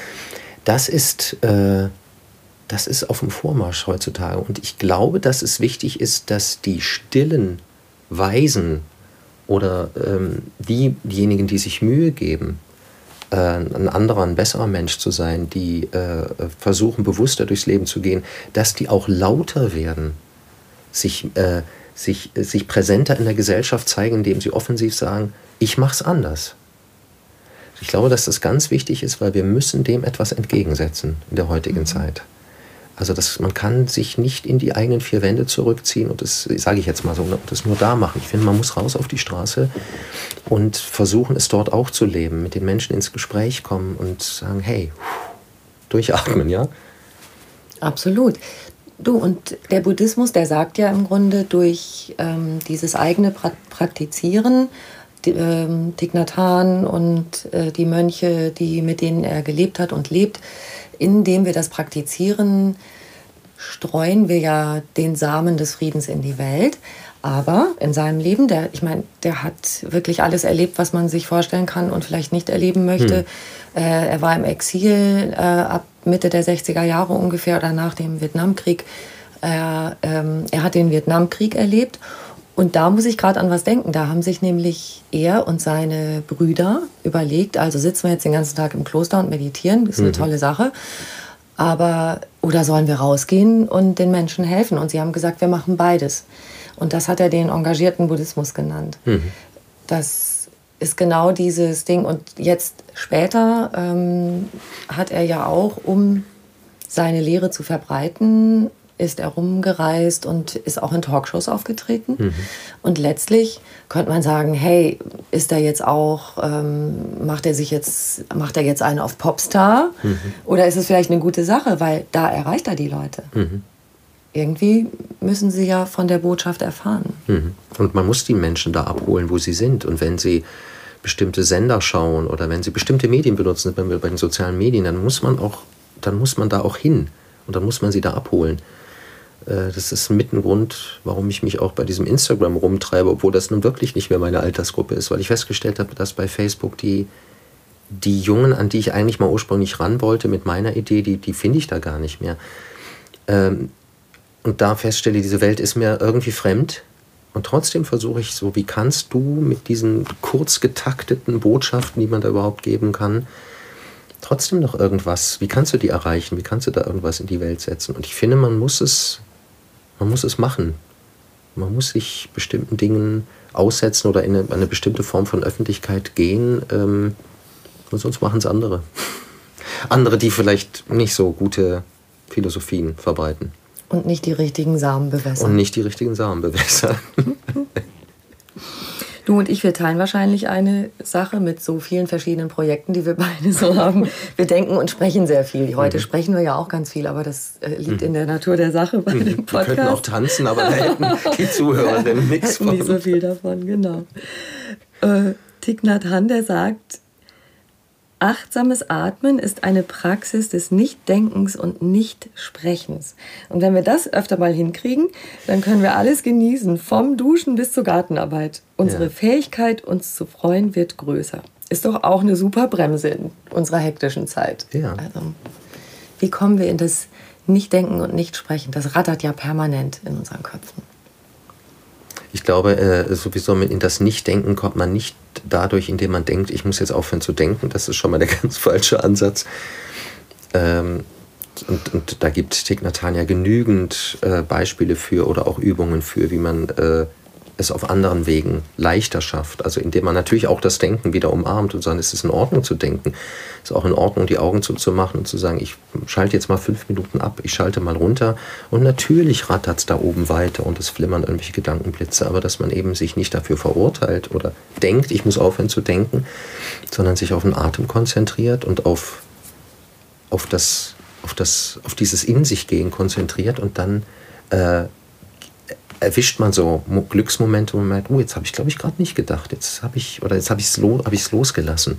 Das ist, äh, das ist auf dem Vormarsch heutzutage. Und ich glaube, dass es wichtig ist, dass die stillen Weisen oder ähm, die, diejenigen, die sich Mühe geben, äh, ein anderer, ein besserer Mensch zu sein, die äh, versuchen, bewusster durchs Leben zu gehen, dass die auch lauter werden, sich, äh, sich, sich präsenter in der Gesellschaft zeigen, indem sie offensiv sagen, ich mach's anders. Ich glaube, dass das ganz wichtig ist, weil wir müssen dem etwas entgegensetzen in der heutigen mhm. Zeit. Also das, man kann sich nicht in die eigenen vier Wände zurückziehen und das sage ich jetzt mal so, das nur da machen. Ich finde, man muss raus auf die Straße und versuchen, es dort auch zu leben, mit den Menschen ins Gespräch kommen und sagen, hey, durchatmen, ja? Absolut. Du, und der Buddhismus, der sagt ja im Grunde durch ähm, dieses eigene pra- Praktizieren, die, ähm, Thich Nhat Hanh und äh, die Mönche, die, mit denen er gelebt hat und lebt, indem wir das praktizieren, streuen wir ja den Samen des Friedens in die Welt. Aber in seinem Leben, der, ich meine, der hat wirklich alles erlebt, was man sich vorstellen kann und vielleicht nicht erleben möchte. Hm. Äh, er war im Exil äh, ab Mitte der sechziger Jahre ungefähr oder nach dem Vietnamkrieg. Er, ähm, er hat den Vietnamkrieg erlebt. Und da muss ich gerade an was denken. Da haben sich nämlich er und seine Brüder überlegt, also sitzen wir jetzt den ganzen Tag im Kloster und meditieren, das ist eine mhm. tolle Sache. Aber, oder sollen wir rausgehen und den Menschen helfen? Und sie haben gesagt, wir machen beides. Und das hat er den engagierten Buddhismus genannt. Mhm. Das ist genau dieses Ding. Und jetzt später ähm, hat er ja auch, um seine Lehre zu verbreiten, ist er rumgereist und ist auch in Talkshows aufgetreten. Mhm. Und letztlich könnte man sagen, hey, ist er jetzt auch, ähm, macht er sich jetzt, macht er jetzt einen auf Popstar? Mhm. Oder ist es vielleicht eine gute Sache, weil da erreicht er die Leute. Mhm. Irgendwie müssen sie ja von der Botschaft erfahren. Mhm. Und man muss die Menschen da abholen, wo sie sind. Und wenn sie bestimmte Sender schauen oder wenn sie bestimmte Medien benutzen, bei den sozialen Medien, dann muss man auch, dann muss man da auch hin und dann muss man sie da abholen. Das ist mit ein Grund, warum ich mich auch bei diesem Instagram rumtreibe, obwohl das nun wirklich nicht mehr meine Altersgruppe ist, weil ich festgestellt habe, dass bei Facebook die, die Jungen, an die ich eigentlich mal ursprünglich ran wollte mit meiner Idee, die, die finde ich da gar nicht mehr. Und da feststelle, diese Welt ist mir irgendwie fremd. Und trotzdem versuche ich so, wie kannst du mit diesen kurz getakteten Botschaften, die man da überhaupt geben kann, trotzdem noch irgendwas, wie kannst du die erreichen, wie kannst du da irgendwas in die Welt setzen? Und ich finde, man muss es, man muss es machen. Man muss sich bestimmten Dingen aussetzen oder in eine, eine bestimmte Form von Öffentlichkeit gehen, ähm, und sonst machen es andere. Andere, die vielleicht nicht so gute Philosophien verbreiten. Und nicht die richtigen Samen bewässern. Und nicht die richtigen Samen bewässern. Du und ich, wir teilen wahrscheinlich eine Sache mit so vielen verschiedenen Projekten, die wir beide so haben. Wir denken und sprechen sehr viel. Heute mhm. sprechen wir ja auch ganz viel, aber das äh, liegt mhm. in der Natur der Sache bei mhm. dem Podcast. Wir könnten auch tanzen, aber da hätten die Zuhörer denn nichts von. Hätten nicht so viel davon, genau. Äh, Thich Nhat Hanh, der sagt, achtsames Atmen ist eine Praxis des Nichtdenkens und Nichtsprechens. Und wenn wir das öfter mal hinkriegen, dann können wir alles genießen, vom Duschen bis zur Gartenarbeit. Unsere ja. Fähigkeit, uns zu freuen, wird größer. Ist doch auch eine super Bremse in unserer hektischen Zeit. Ja. Also, wie kommen wir in das Nichtdenken und Nichtsprechen? Das rattert ja permanent in unseren Köpfen. Ich glaube, äh, sowieso in das Nichtdenken kommt man nicht dadurch, indem man denkt, ich muss jetzt aufhören zu denken. Das ist schon mal der ganz falsche Ansatz. Ähm, und, und da gibt Thich Nhat Hanh ja genügend äh, Beispiele für oder auch Übungen für, wie man äh, es auf anderen Wegen leichter schafft. Also indem man natürlich auch das Denken wieder umarmt und sagt, es ist in Ordnung zu denken. Es ist auch in Ordnung, die Augen zuzumachen und zu sagen, ich schalte jetzt mal fünf Minuten ab, ich schalte mal runter. Und natürlich rattert es da oben weiter und es flimmern irgendwelche Gedankenblitze, aber dass man eben sich nicht dafür verurteilt oder denkt, ich muss aufhören zu denken, sondern sich auf den Atem konzentriert und auf, auf, das, auf, das, auf dieses In-sich-Gehen konzentriert und dann äh, erwischt man so Glücksmomente, wo man merkt, oh, jetzt habe ich, glaube ich, gerade nicht gedacht. Jetzt habe ich, oder jetzt habe ich es lo, hab losgelassen.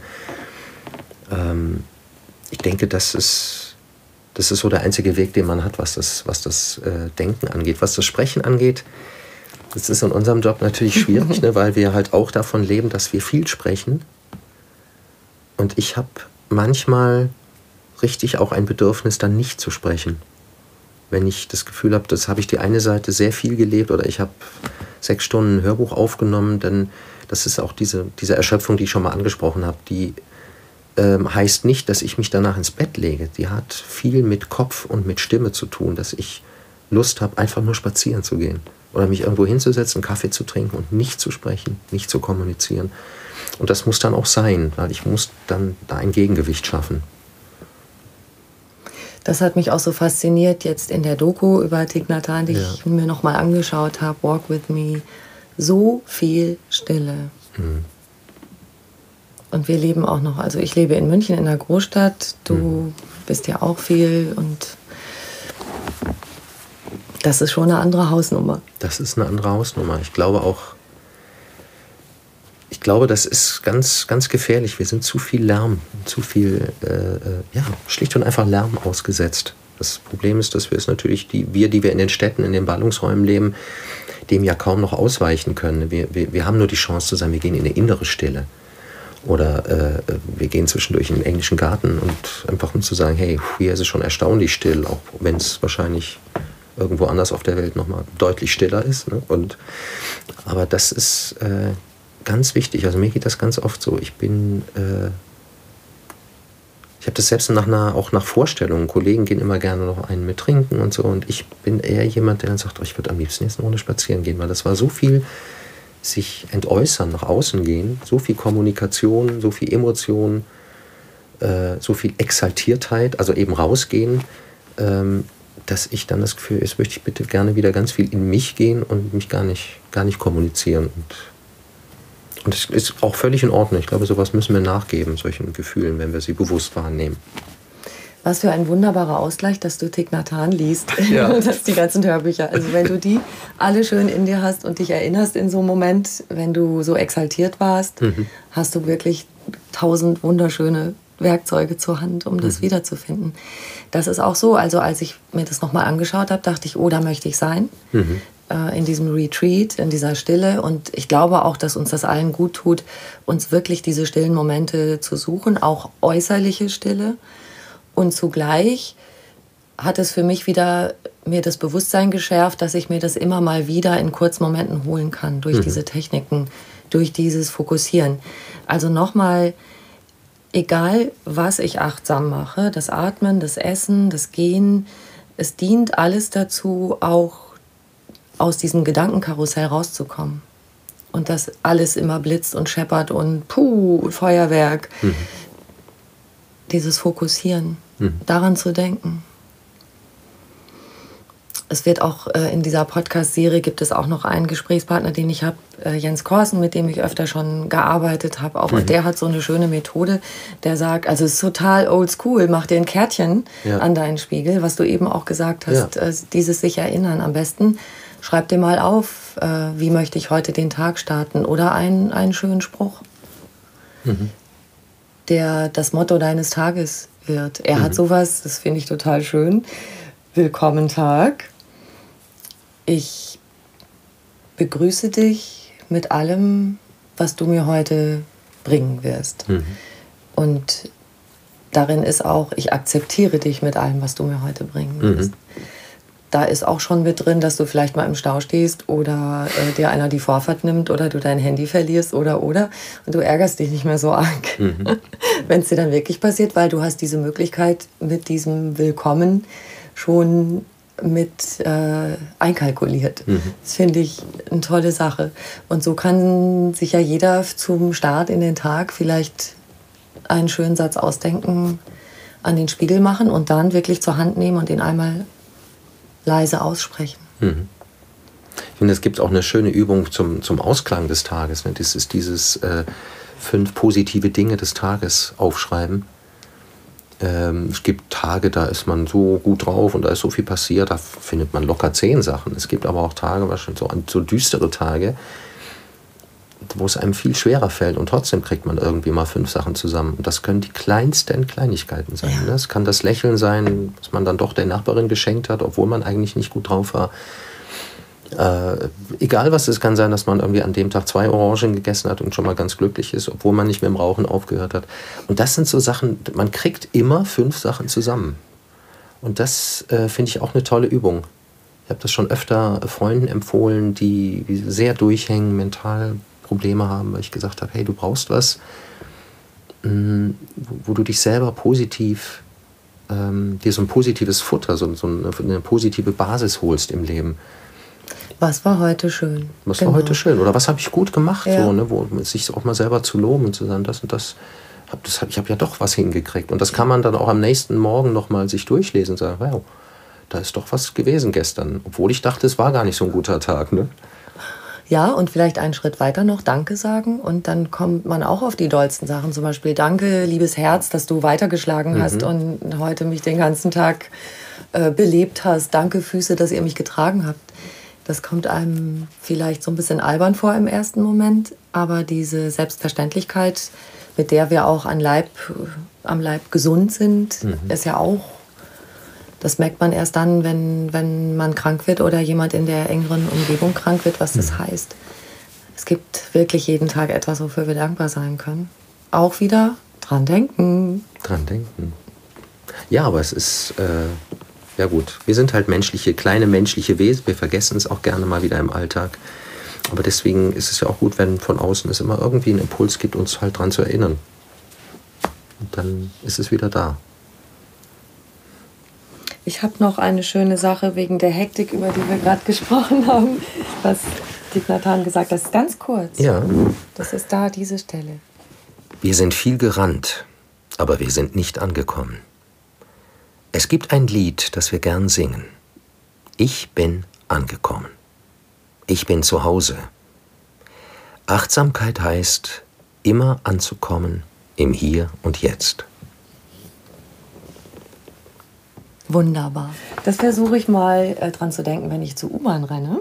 Ähm, ich denke, das ist, das ist so der einzige Weg, den man hat, was das, was das äh, Denken angeht. Was das Sprechen angeht, das ist in unserem Job natürlich schwierig, ne, weil wir halt auch davon leben, dass wir viel sprechen. Und ich habe manchmal richtig auch ein Bedürfnis, dann nicht zu sprechen. Wenn ich das Gefühl habe, das habe ich die eine Seite sehr viel gelebt oder ich habe sechs Stunden ein Hörbuch aufgenommen, dann das ist auch diese, diese Erschöpfung, die ich schon mal angesprochen habe, die ähm, heißt nicht, dass ich mich danach ins Bett lege. Die hat viel mit Kopf und mit Stimme zu tun, dass ich Lust habe, einfach nur spazieren zu gehen oder mich irgendwo hinzusetzen, einen Kaffee zu trinken und nicht zu sprechen, nicht zu kommunizieren. Und das muss dann auch sein, weil ich muss dann da ein Gegengewicht schaffen. Das hat mich auch so fasziniert jetzt in der Doku über Thich Nhat Hanh, die ja. ich mir noch mal angeschaut habe, Walk with Me. So viel Stille. Mhm. Und wir leben auch noch, also ich lebe in München in einer Großstadt, du mhm. bist ja auch viel und das ist schon eine andere Hausnummer. Das ist eine andere Hausnummer. Ich glaube auch, ich glaube, das ist ganz, ganz gefährlich. Wir sind zu viel Lärm, zu viel, äh, ja, schlicht und einfach Lärm ausgesetzt. Das Problem ist, dass wir es natürlich, die, wir, die wir in den Städten, in den Ballungsräumen leben, dem ja kaum noch ausweichen können. Wir, wir, wir haben nur die Chance zu sagen, wir gehen in eine innere Stille. Oder äh, wir gehen zwischendurch in den englischen Garten und einfach um zu sagen, hey, hier ist es schon erstaunlich still, auch wenn es wahrscheinlich irgendwo anders auf der Welt nochmal deutlich stiller ist. Ne? Und, aber das ist äh, ganz wichtig. Also mir geht das ganz oft so. Ich bin, äh, ich habe das selbst nach einer, auch nach Vorstellungen. Kollegen gehen immer gerne noch einen mit trinken und so. Und ich bin eher jemand, der dann sagt, oh, ich würde am liebsten jetzt eine Runde spazieren gehen, weil das war so viel sich entäußern, nach außen gehen, so viel Kommunikation, so viel Emotion, äh, so viel Exaltiertheit, also eben rausgehen, ähm, dass ich dann das Gefühl, jetzt möchte ich bitte gerne wieder ganz viel in mich gehen und mich gar nicht, gar nicht kommunizieren. Und, und das ist auch völlig in Ordnung. Ich glaube, sowas müssen wir nachgeben, solchen Gefühlen, wenn wir sie bewusst wahrnehmen. Was für ein wunderbarer Ausgleich, dass du Thich Nhat Hanh liest. Ja. Das die ganzen Hörbücher. Also wenn du die alle schön in dir hast und dich erinnerst in so einem Moment, wenn du so exaltiert warst, mhm. hast du wirklich tausend wunderschöne Werkzeuge zur Hand, um das mhm. wiederzufinden. Das ist auch so. Also als ich mir das nochmal angeschaut habe, dachte ich, oh, da möchte ich sein. Mhm. Äh, in diesem Retreat, in dieser Stille. Und ich glaube auch, dass uns das allen gut tut, uns wirklich diese stillen Momente zu suchen, auch äußerliche Stille. Und zugleich hat es für mich wieder mir das Bewusstsein geschärft, dass ich mir das immer mal wieder in Kurzmomenten holen kann, durch mhm. diese Techniken, durch dieses Fokussieren. Also nochmal, egal was ich achtsam mache, das Atmen, das Essen, das Gehen, es dient alles dazu, auch aus diesem Gedankenkarussell rauszukommen. Und dass alles immer blitzt und scheppert und puh, Feuerwerk. Mhm. Dieses Fokussieren, mhm. daran zu denken. Es wird auch äh, in dieser Podcast-Serie gibt es auch noch einen Gesprächspartner, den ich habe, äh, Jens Korsen, mit dem ich öfter schon gearbeitet habe. Auch mhm. der hat so eine schöne Methode, der sagt, also es ist total oldschool, mach dir ein Kärtchen ja. an deinen Spiegel, was du eben auch gesagt hast, ja. äh, dieses sich erinnern. Am besten schreib dir mal auf, äh, wie möchte ich heute den Tag starten oder einen, einen schönen Spruch. Mhm. Der das Motto deines Tages wird. Er mhm. hat sowas, das finde ich total schön. Willkommen Tag. Ich begrüße dich mit allem, was du mir heute bringen wirst. Mhm. Und darin ist auch, ich akzeptiere dich mit allem, was du mir heute bringen wirst. Mhm. Da ist auch schon mit drin, dass du vielleicht mal im Stau stehst oder äh, dir einer die Vorfahrt nimmt oder du dein Handy verlierst oder oder und du ärgerst dich nicht mehr so arg, mhm. wenn es dir dann wirklich passiert, weil du hast diese Möglichkeit mit diesem Willkommen schon mit äh, einkalkuliert. Mhm. Das finde ich eine tolle Sache. Und so kann sich ja jeder zum Start in den Tag vielleicht einen schönen Satz ausdenken, an den Spiegel machen und dann wirklich zur Hand nehmen und den einmal leise aussprechen. Mhm. Ich finde, es gibt auch eine schöne Übung zum, zum Ausklang des Tages. Ne? Das ist dieses äh, fünf positive Dinge des Tages aufschreiben. Ähm, es gibt Tage, da ist man so gut drauf und da ist so viel passiert, da findet man locker zehn Sachen. Es gibt aber auch Tage, wahrscheinlich so, so düstere Tage, wo es einem viel schwerer fällt und trotzdem kriegt man irgendwie mal fünf Sachen zusammen. Und das können die kleinsten Kleinigkeiten sein. Ja. Ne? Es kann das Lächeln sein, was man dann doch der Nachbarin geschenkt hat, obwohl man eigentlich nicht gut drauf war. Äh, egal was, es kann sein, dass man irgendwie an dem Tag zwei Orangen gegessen hat und schon mal ganz glücklich ist, obwohl man nicht mehr im Rauchen aufgehört hat. Und das sind so Sachen, man kriegt immer fünf Sachen zusammen. Und das äh, finde ich auch eine tolle Übung. Ich habe das schon öfter Freunden empfohlen, die sehr durchhängen, mental Probleme haben, weil ich gesagt habe, hey, du brauchst was, mh, wo, wo du dich selber positiv, ähm, dir so ein positives Futter, so, so eine, eine positive Basis holst im Leben. Was war heute schön? Was genau. war heute schön? Oder was habe ich gut gemacht? Ja. So, ne, wo sich auch mal selber zu loben und zu sagen, das und das, hab, das hab, ich habe ja doch was hingekriegt. Und das kann man dann auch am nächsten Morgen nochmal sich durchlesen und sagen, wow, da ist doch was gewesen gestern. Obwohl ich dachte, es war gar nicht so ein guter Tag. Ne? Ja, und vielleicht einen Schritt weiter noch Danke sagen und dann kommt man auch auf die dollsten Sachen. Zum Beispiel Danke, liebes Herz, dass du weitergeschlagen mhm. hast und heute mich den ganzen Tag äh, belebt hast. Danke, Füße, dass ihr mich getragen habt. Das kommt einem vielleicht so ein bisschen albern vor im ersten Moment, aber diese Selbstverständlichkeit, mit der wir auch an Leib, am Leib gesund sind, mhm. ist ja auch, das merkt man erst dann, wenn, wenn man krank wird oder jemand in der engeren Umgebung krank wird, was das mhm. heißt. Es gibt wirklich jeden Tag etwas, wofür wir dankbar sein können. Auch wieder dran denken. Dran denken. Ja, aber es ist... Äh Ja gut, wir sind halt menschliche, kleine menschliche Wesen, wir vergessen es auch gerne mal wieder im Alltag. Aber deswegen ist es ja auch gut, wenn von außen es immer irgendwie einen Impuls gibt, uns halt dran zu erinnern. Und dann ist es wieder da. Ich habe noch eine schöne Sache wegen der Hektik, über die wir gerade gesprochen haben, was Thich Nhat Hanh gesagt hat. Das ist ganz kurz. Ja. Das ist da, diese Stelle. Wir sind viel gerannt, aber wir sind nicht angekommen. Es gibt ein Lied, das wir gern singen. Ich bin angekommen. Ich bin zu Hause. Achtsamkeit heißt, immer anzukommen im Hier und Jetzt. Wunderbar. Das versuche ich mal äh, dran zu denken, wenn ich zur U-Bahn renne.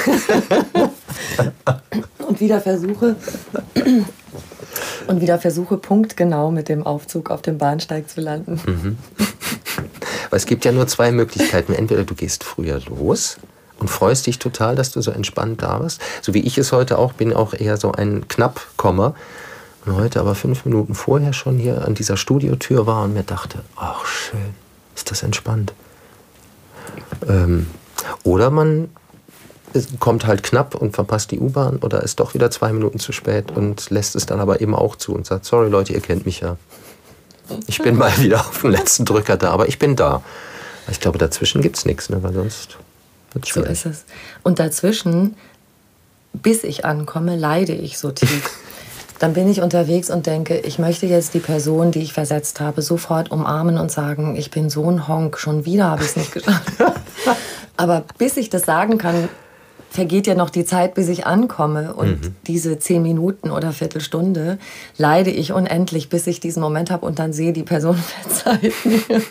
und wieder versuche und wieder versuche, punktgenau mit dem Aufzug auf dem Bahnsteig zu landen. Mhm. Aber es gibt ja nur zwei Möglichkeiten. Entweder du gehst früher los und freust dich total, dass du so entspannt da bist. So wie ich es heute auch bin, auch eher so ein Knappkommer. Und heute aber fünf Minuten vorher schon hier an dieser Studiotür war und mir dachte, ach schön, ist das entspannt. Ähm, oder man kommt halt knapp und verpasst die U-Bahn oder ist doch wieder zwei Minuten zu spät und lässt es dann aber eben auch zu und sagt, sorry Leute, ihr kennt mich ja. Ich bin mal wieder auf den letzten Drücker da, aber ich bin da. Ich glaube, dazwischen gibt es nichts, ne, weil sonst wird es schwierig. So ist es. Und dazwischen, bis ich ankomme, leide ich so tief. Dann bin ich unterwegs und denke, ich möchte jetzt die Person, die ich versetzt habe, sofort umarmen und sagen, ich bin so ein Honk, schon wieder habe ich es nicht geschafft. Aber bis ich das sagen kann, vergeht ja noch die Zeit, bis ich ankomme. Und mhm. diese zehn Minuten oder Viertelstunde leide ich unendlich, bis ich diesen Moment habe und dann sehe, die Person verzeiht mir.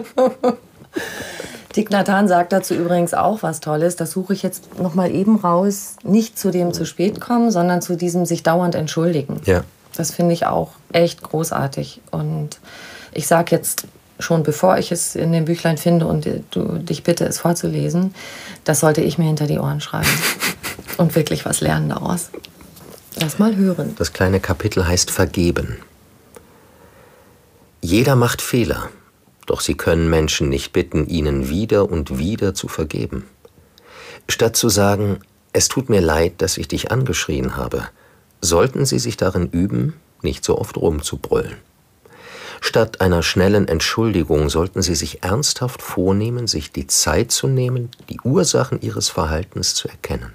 Thich Nhat Hanh sagt dazu übrigens auch was Tolles. Das suche ich jetzt noch mal eben raus. Nicht zu dem zu spät kommen, sondern zu diesem sich dauernd entschuldigen. Ja. Das finde ich auch echt großartig. Und ich sage jetzt schon, bevor ich es in dem Büchlein finde und du dich bitte, es vorzulesen, das sollte ich mir hinter die Ohren schreiben. Und wirklich was lernen daraus. Lass mal hören. Das kleine Kapitel heißt Vergeben. Jeder macht Fehler. Doch sie können Menschen nicht bitten, ihnen wieder und wieder zu vergeben. Statt zu sagen, es tut mir leid, dass ich dich angeschrien habe, sollten sie sich darin üben, nicht so oft rumzubrüllen. Statt einer schnellen Entschuldigung sollten sie sich ernsthaft vornehmen, sich die Zeit zu nehmen, die Ursachen ihres Verhaltens zu erkennen.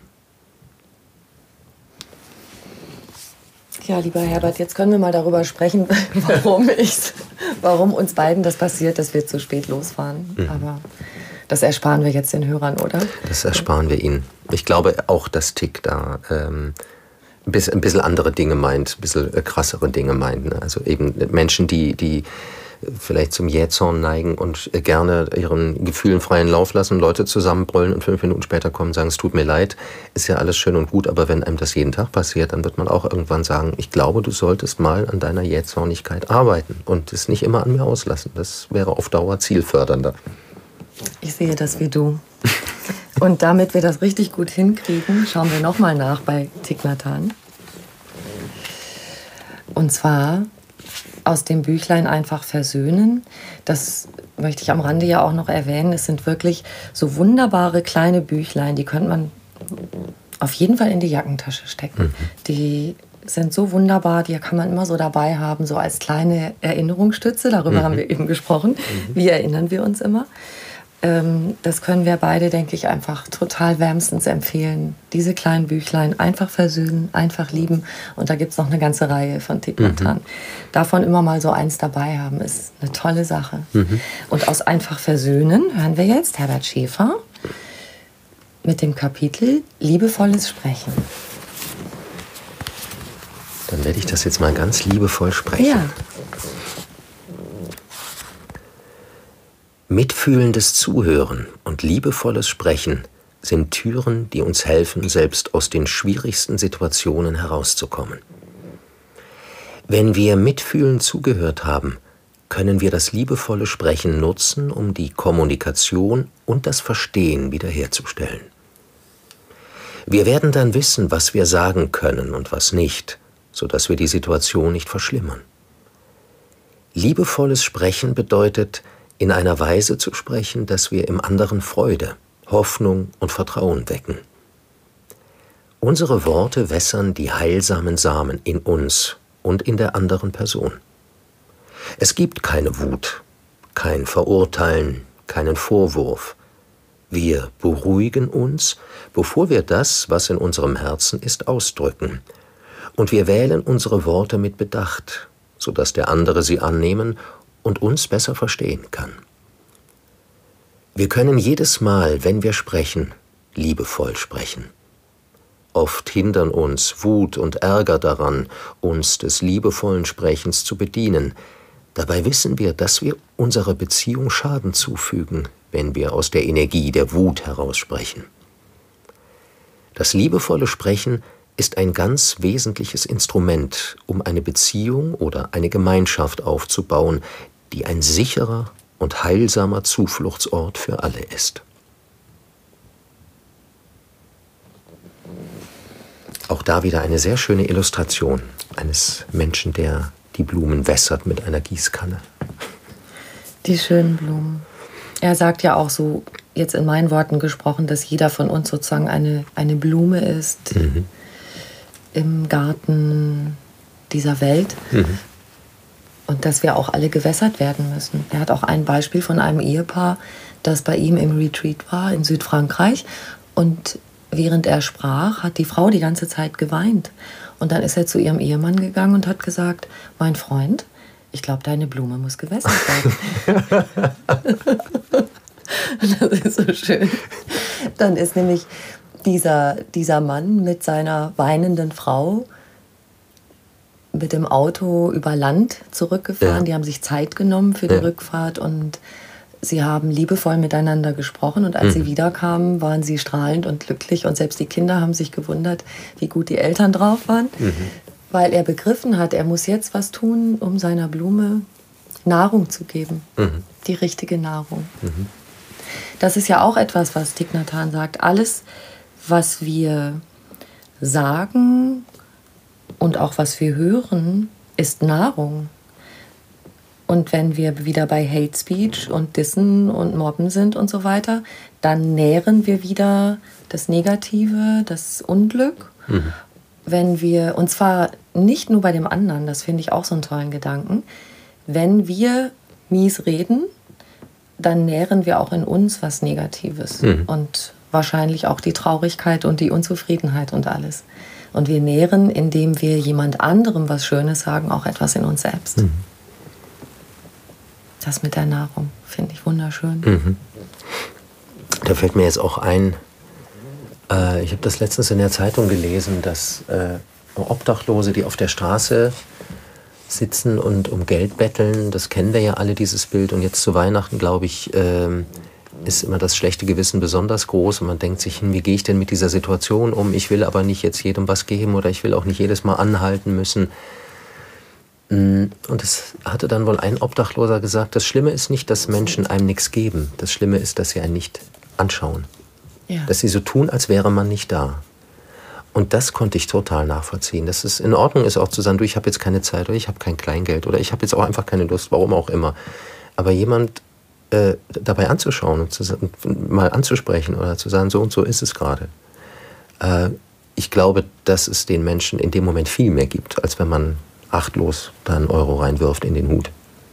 Ja, lieber Herbert, jetzt können wir mal darüber sprechen, warum, ich's, warum uns beiden das passiert, dass wir zu spät losfahren. Mhm. Aber das ersparen wir jetzt den Hörern, oder? Das ersparen wir ihnen. Ich glaube auch, dass Thich da ähm, ein bisschen andere Dinge meint, ein bisschen krassere Dinge meint. Ne? Also eben Menschen, die, die vielleicht zum Jähzorn neigen und gerne ihren Gefühlen freien Lauf lassen, Leute zusammenbrüllen und fünf Minuten später kommen und sagen, es tut mir leid, ist ja alles schön und gut, aber wenn einem das jeden Tag passiert, dann wird man auch irgendwann sagen, ich glaube, du solltest mal an deiner Jähzornigkeit arbeiten und es nicht immer an mir auslassen. Das wäre auf Dauer zielfördernder. Ich sehe das wie du. Und damit wir das richtig gut hinkriegen, schauen wir nochmal nach bei Thich Nhat Hanh. Und zwar aus dem Büchlein Einfach versöhnen. Das möchte ich am Rande ja auch noch erwähnen. Es sind wirklich so wunderbare kleine Büchlein, die könnte man auf jeden Fall in die Jackentasche stecken. Mhm. Die sind so wunderbar, die kann man immer so dabei haben, so als kleine Erinnerungsstütze. Darüber mhm. haben wir eben gesprochen. Mhm. Wie erinnern wir uns immer? Das können wir beide, denke ich, einfach total wärmstens empfehlen. Diese kleinen Büchlein, einfach versöhnen, einfach lieben. Und da gibt es noch eine ganze Reihe von Thich Nhat Hanh. Mhm. Davon immer mal so eins dabei haben, ist eine tolle Sache. Mhm. Und aus Einfach versöhnen hören wir jetzt Herbert Schäfer mit dem Kapitel Liebevolles Sprechen. Dann werde ich das jetzt mal ganz liebevoll sprechen. Ja. Mitfühlendes Zuhören und liebevolles Sprechen sind Türen, die uns helfen, selbst aus den schwierigsten Situationen herauszukommen. Wenn wir mitfühlend zugehört haben, können wir das liebevolle Sprechen nutzen, um die Kommunikation und das Verstehen wiederherzustellen. Wir werden dann wissen, was wir sagen können und was nicht, sodass wir die Situation nicht verschlimmern. Liebevolles Sprechen bedeutet, in einer Weise zu sprechen, dass wir im anderen Freude, Hoffnung und Vertrauen wecken. Unsere Worte wässern die heilsamen Samen in uns und in der anderen Person. Es gibt keine Wut, kein Verurteilen, keinen Vorwurf. Wir beruhigen uns, bevor wir das, was in unserem Herzen ist, ausdrücken. Und wir wählen unsere Worte mit Bedacht, sodass der andere sie annehmen und uns besser verstehen kann. Wir können jedes Mal, wenn wir sprechen, liebevoll sprechen. Oft hindern uns Wut und Ärger daran, uns des liebevollen Sprechens zu bedienen. Dabei wissen wir, dass wir unserer Beziehung Schaden zufügen, wenn wir aus der Energie der Wut heraus sprechen. Das liebevolle Sprechen ist ein ganz wesentliches Instrument, um eine Beziehung oder eine Gemeinschaft aufzubauen, die ein sicherer und heilsamer Zufluchtsort für alle ist. Auch da wieder eine sehr schöne Illustration eines Menschen, der die Blumen wässert mit einer Gießkanne. Die schönen Blumen. Er sagt ja auch so, jetzt in meinen Worten gesprochen, dass jeder von uns sozusagen eine, eine Blume ist, mhm. im Garten dieser Welt. Mhm. Und dass wir auch alle gewässert werden müssen. Er hat auch ein Beispiel von einem Ehepaar, das bei ihm im Retreat war in Südfrankreich. Und während er sprach, hat die Frau die ganze Zeit geweint. Und dann ist er zu ihrem Ehemann gegangen und hat gesagt, mein Freund, ich glaube, deine Blume muss gewässert werden. Das ist so schön. Dann ist nämlich dieser, dieser Mann mit seiner weinenden Frau mit dem Auto über Land zurückgefahren. Ja. Die haben sich Zeit genommen für die ja. Rückfahrt und sie haben liebevoll miteinander gesprochen. Und als mhm. sie wiederkamen, waren sie strahlend und glücklich. Und selbst die Kinder haben sich gewundert, wie gut die Eltern drauf waren. Mhm. Weil er begriffen hat, er muss jetzt was tun, um seiner Blume Nahrung zu geben. Mhm. Die richtige Nahrung. Mhm. Das ist ja auch etwas, was Thich Nhat Hanh sagt. Alles, was wir sagen und auch was wir hören, ist Nahrung. Und wenn wir wieder bei Hate Speech und Dissen und Mobben sind und so weiter, dann nähren wir wieder das Negative, das Unglück. Mhm. Wenn wir, und zwar nicht nur bei dem anderen, das finde ich auch so einen tollen Gedanken, wenn wir mies reden, dann nähren wir auch in uns was Negatives. Mhm. Und wahrscheinlich auch die Traurigkeit und die Unzufriedenheit und alles. Und wir nähren, indem wir jemand anderem was Schönes sagen, auch etwas in uns selbst. Mhm. Das mit der Nahrung finde ich wunderschön. Mhm. Da fällt mir jetzt auch ein, äh, ich habe das letztens in der Zeitung gelesen, dass äh, Obdachlose, die auf der Straße sitzen und um Geld betteln, das kennen wir ja alle, dieses Bild. Und jetzt zu Weihnachten, glaube ich, äh, ist immer das schlechte Gewissen besonders groß. Und man denkt sich, hm, wie gehe ich denn mit dieser Situation um? Ich will aber nicht jetzt jedem was geben oder ich will auch nicht jedes Mal anhalten müssen. Und es hatte dann wohl ein Obdachloser gesagt, das Schlimme ist nicht, dass Menschen einem nichts geben. Das Schlimme ist, dass sie einen nicht anschauen. Ja. Dass sie so tun, als wäre man nicht da. Und das konnte ich total nachvollziehen. Dass es in Ordnung ist, auch zu sagen, du, ich habe jetzt keine Zeit oder ich habe kein Kleingeld oder ich habe jetzt auch einfach keine Lust, warum auch immer. Aber jemand äh, dabei anzuschauen und, zu, und mal anzusprechen oder zu sagen, so und so ist es gerade. Äh, ich glaube, dass es den Menschen in dem Moment viel mehr gibt, als wenn man achtlos da einen Euro reinwirft in den Hut.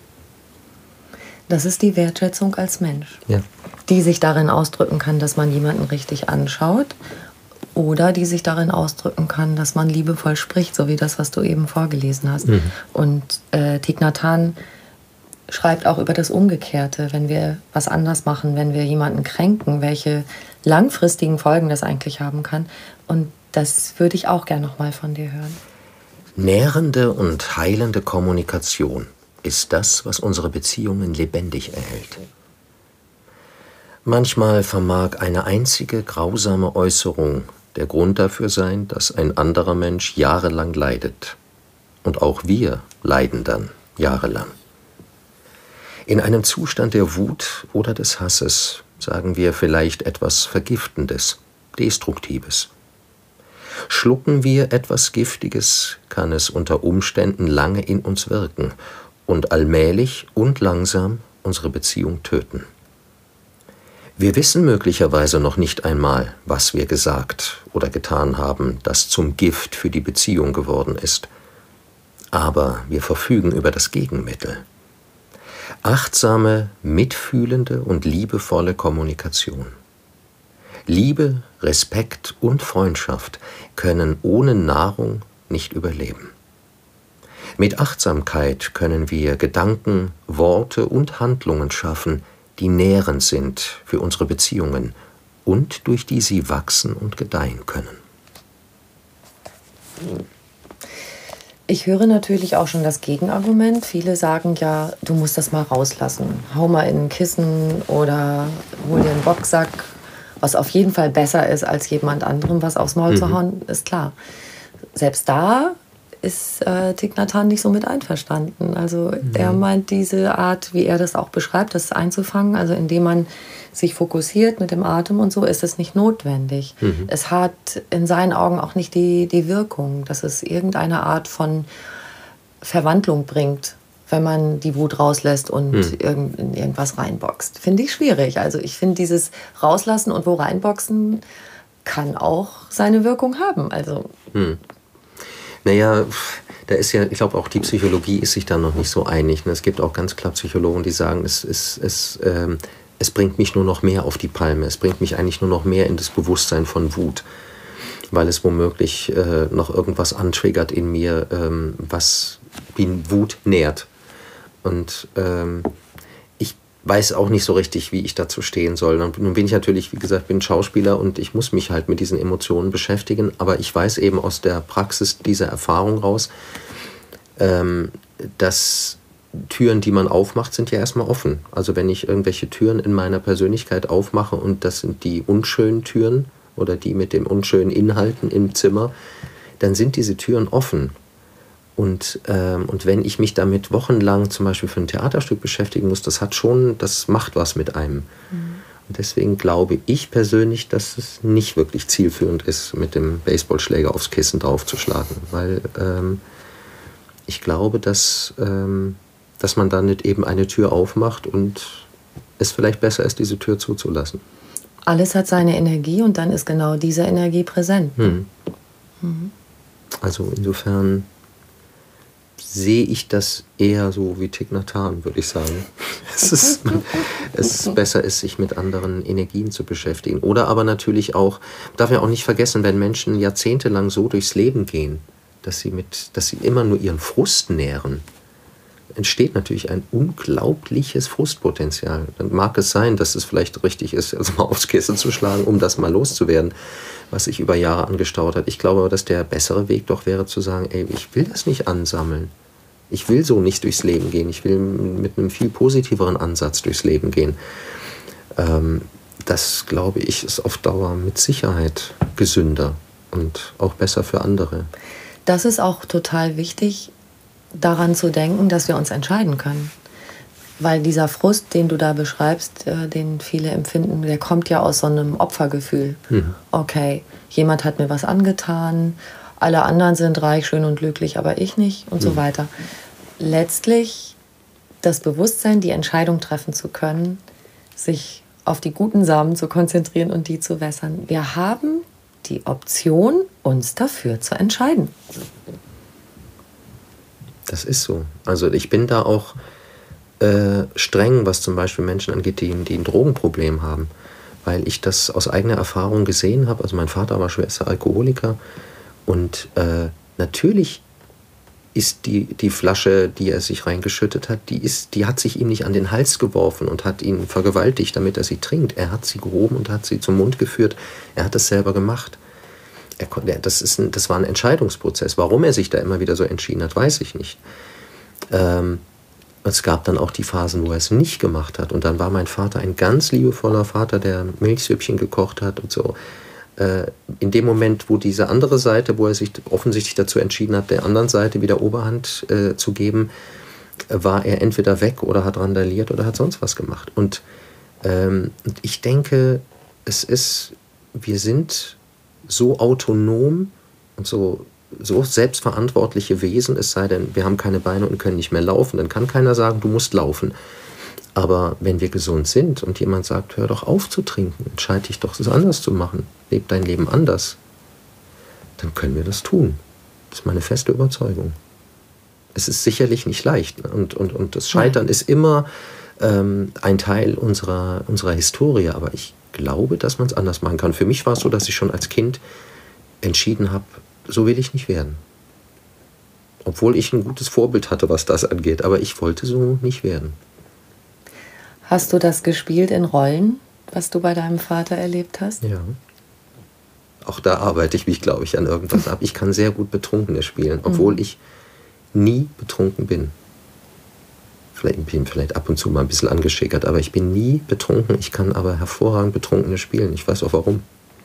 Das ist die Wertschätzung als Mensch, ja. Die sich darin ausdrücken kann, dass man jemanden richtig anschaut oder die sich darin ausdrücken kann, dass man liebevoll spricht, so wie das, was du eben vorgelesen hast. Mhm. Und äh, Thich Nhat Hanh schreibt auch über das Umgekehrte, wenn wir was anders machen, wenn wir jemanden kränken, welche langfristigen Folgen das eigentlich haben kann. Und das würde ich auch gerne noch mal von dir hören. Nährende und heilende Kommunikation ist das, was unsere Beziehungen lebendig erhält. Manchmal vermag eine einzige grausame Äußerung der Grund dafür sein, dass ein anderer Mensch jahrelang leidet. Und auch wir leiden dann jahrelang. In einem Zustand der Wut oder des Hasses sagen wir vielleicht etwas Vergiftendes, Destruktives. Schlucken wir etwas Giftiges, kann es unter Umständen lange in uns wirken und allmählich und langsam unsere Beziehung töten. Wir wissen möglicherweise noch nicht einmal, was wir gesagt oder getan haben, das zum Gift für die Beziehung geworden ist. Aber wir verfügen über das Gegenmittel. Achtsame, mitfühlende und liebevolle Kommunikation. Liebe, Respekt und Freundschaft können ohne Nahrung nicht überleben. Mit Achtsamkeit können wir Gedanken, Worte und Handlungen schaffen, die nährend sind für unsere Beziehungen und durch die sie wachsen und gedeihen können. Ich höre natürlich auch schon das Gegenargument. Viele sagen ja, du musst das mal rauslassen. Hau mal in ein Kissen oder hol dir einen Boxsack, was auf jeden Fall besser ist, als jemand anderem was aufs Maul mhm. zu hauen, ist klar. Selbst da ist äh, Thich Nhat Hanh nicht so mit einverstanden. Also mhm. er meint, diese Art, wie er das auch beschreibt, das einzufangen, also indem man sich fokussiert mit dem Atem und so, ist es nicht notwendig. Mhm. Es hat in seinen Augen auch nicht die, die Wirkung, dass es irgendeine Art von Verwandlung bringt, wenn man die Wut rauslässt und mhm. irgend, in irgendwas reinboxt. Finde ich schwierig. Also ich finde, dieses Rauslassen und wo reinboxen kann auch seine Wirkung haben. Also mhm. Naja, da ist ja, ich glaube auch die Psychologie ist sich da noch nicht so einig. Es gibt auch ganz klar Psychologen, die sagen, es, es, es, ähm, es bringt mich nur noch mehr auf die Palme. Es bringt mich eigentlich nur noch mehr in das Bewusstsein von Wut, weil es womöglich äh, noch irgendwas antriggert in mir, ähm, was wie Wut nährt. Und ähm, ich weiß auch nicht so richtig, wie ich dazu stehen soll. Und nun bin ich natürlich, wie gesagt, bin Schauspieler und ich muss mich halt mit diesen Emotionen beschäftigen. Aber ich weiß eben aus der Praxis dieser Erfahrung raus, ähm, dass Türen, die man aufmacht, sind ja erstmal offen. Also wenn ich irgendwelche Türen in meiner Persönlichkeit aufmache und das sind die unschönen Türen oder die mit den unschönen Inhalten im Zimmer, dann sind diese Türen offen. Und, ähm, und wenn ich mich damit wochenlang zum Beispiel für ein Theaterstück beschäftigen muss, das hat schon, das macht was mit einem. Mhm. Und deswegen glaube ich persönlich, dass es nicht wirklich zielführend ist, mit dem Baseballschläger aufs Kissen draufzuschlagen. Weil ähm, ich glaube, dass, ähm, dass man dann nicht eben eine Tür aufmacht und es vielleicht besser ist, diese Tür zuzulassen. Alles hat seine Energie und dann ist genau diese Energie präsent. Mhm. Mhm. Also insofern sehe ich das eher so wie Thich Nhat Hanh, würde ich sagen. Es ist, es ist besser ist, sich mit anderen Energien zu beschäftigen. Oder aber natürlich auch, darf man auch nicht vergessen, wenn Menschen jahrzehntelang so durchs Leben gehen, dass sie, mit, dass sie immer nur ihren Frust nähren, entsteht natürlich ein unglaubliches Frustpotenzial. Dann mag es sein, dass es vielleicht richtig ist, also mal aufs Kissen zu schlagen, um das mal loszuwerden, was sich über Jahre angestaut hat. Ich glaube aber, dass der bessere Weg doch wäre zu sagen, ey, ich will das nicht ansammeln. Ich will so nicht durchs Leben gehen. Ich will mit einem viel positiveren Ansatz durchs Leben gehen. Ähm, das, glaube ich, ist auf Dauer mit Sicherheit gesünder und auch besser für andere. Das ist auch total wichtig, daran zu denken, dass wir uns entscheiden können. Weil dieser Frust, den du da beschreibst, äh, den viele empfinden, der kommt ja aus so einem Opfergefühl. Mhm. Okay, jemand hat mir was angetan, alle anderen sind reich, schön und glücklich, aber ich nicht und mhm. so weiter. Letztlich das Bewusstsein, die Entscheidung treffen zu können, sich auf die guten Samen zu konzentrieren und die zu wässern. Wir haben die Option, uns dafür zu entscheiden. Das ist so. Also ich bin da auch äh, streng, was zum Beispiel Menschen angeht, die, die ein Drogenproblem haben. Weil ich das aus eigener Erfahrung gesehen habe. Also mein Vater war schwerster Alkoholiker. Und äh, natürlich ist die, die Flasche, die er sich reingeschüttet hat, die, ist, die hat sich ihm nicht an den Hals geworfen und hat ihn vergewaltigt, damit er sie trinkt. Er hat sie gehoben und hat sie zum Mund geführt. Er hat das selber gemacht. Er, das, ist ein, das war ein Entscheidungsprozess. Warum er sich da immer wieder so entschieden hat, weiß ich nicht. Ähm, es gab dann auch die Phasen, wo er es nicht gemacht hat. Und dann war mein Vater ein ganz liebevoller Vater, der Milchsüppchen gekocht hat und so. Äh, in dem Moment, wo diese andere Seite, wo er sich offensichtlich dazu entschieden hat, der anderen Seite wieder Oberhand äh, zu geben, äh, war er entweder weg oder hat randaliert oder hat sonst was gemacht. Und, ähm, und ich denke, es ist, wir sind so autonom und so, so selbstverantwortliche Wesen, es sei denn, wir haben keine Beine und können nicht mehr laufen, dann kann keiner sagen, du musst laufen. Aber wenn wir gesund sind und jemand sagt, hör doch auf zu trinken, entscheide dich doch, es anders zu machen, leb dein Leben anders, dann können wir das tun. Das ist meine feste Überzeugung. Es ist sicherlich nicht leicht. Und, und, und das Scheitern ist immer ähm, ein Teil unserer, unserer Historie. Aber ich glaube, dass man es anders machen kann. Für mich war es so, dass ich schon als Kind entschieden habe, so will ich nicht werden. Obwohl ich ein gutes Vorbild hatte, was das angeht. Aber ich wollte so nicht werden. Hast du das gespielt in Rollen, was du bei deinem Vater erlebt hast? Ja. Auch da arbeite ich mich, glaube ich, an irgendwas ab. Ich kann sehr gut Betrunkene spielen, obwohl mhm. ich nie betrunken bin. Vielleicht bin ich vielleicht ab und zu mal ein bisschen angeschickert, aber ich bin nie betrunken. Ich kann aber hervorragend Betrunkene spielen. Ich weiß auch warum.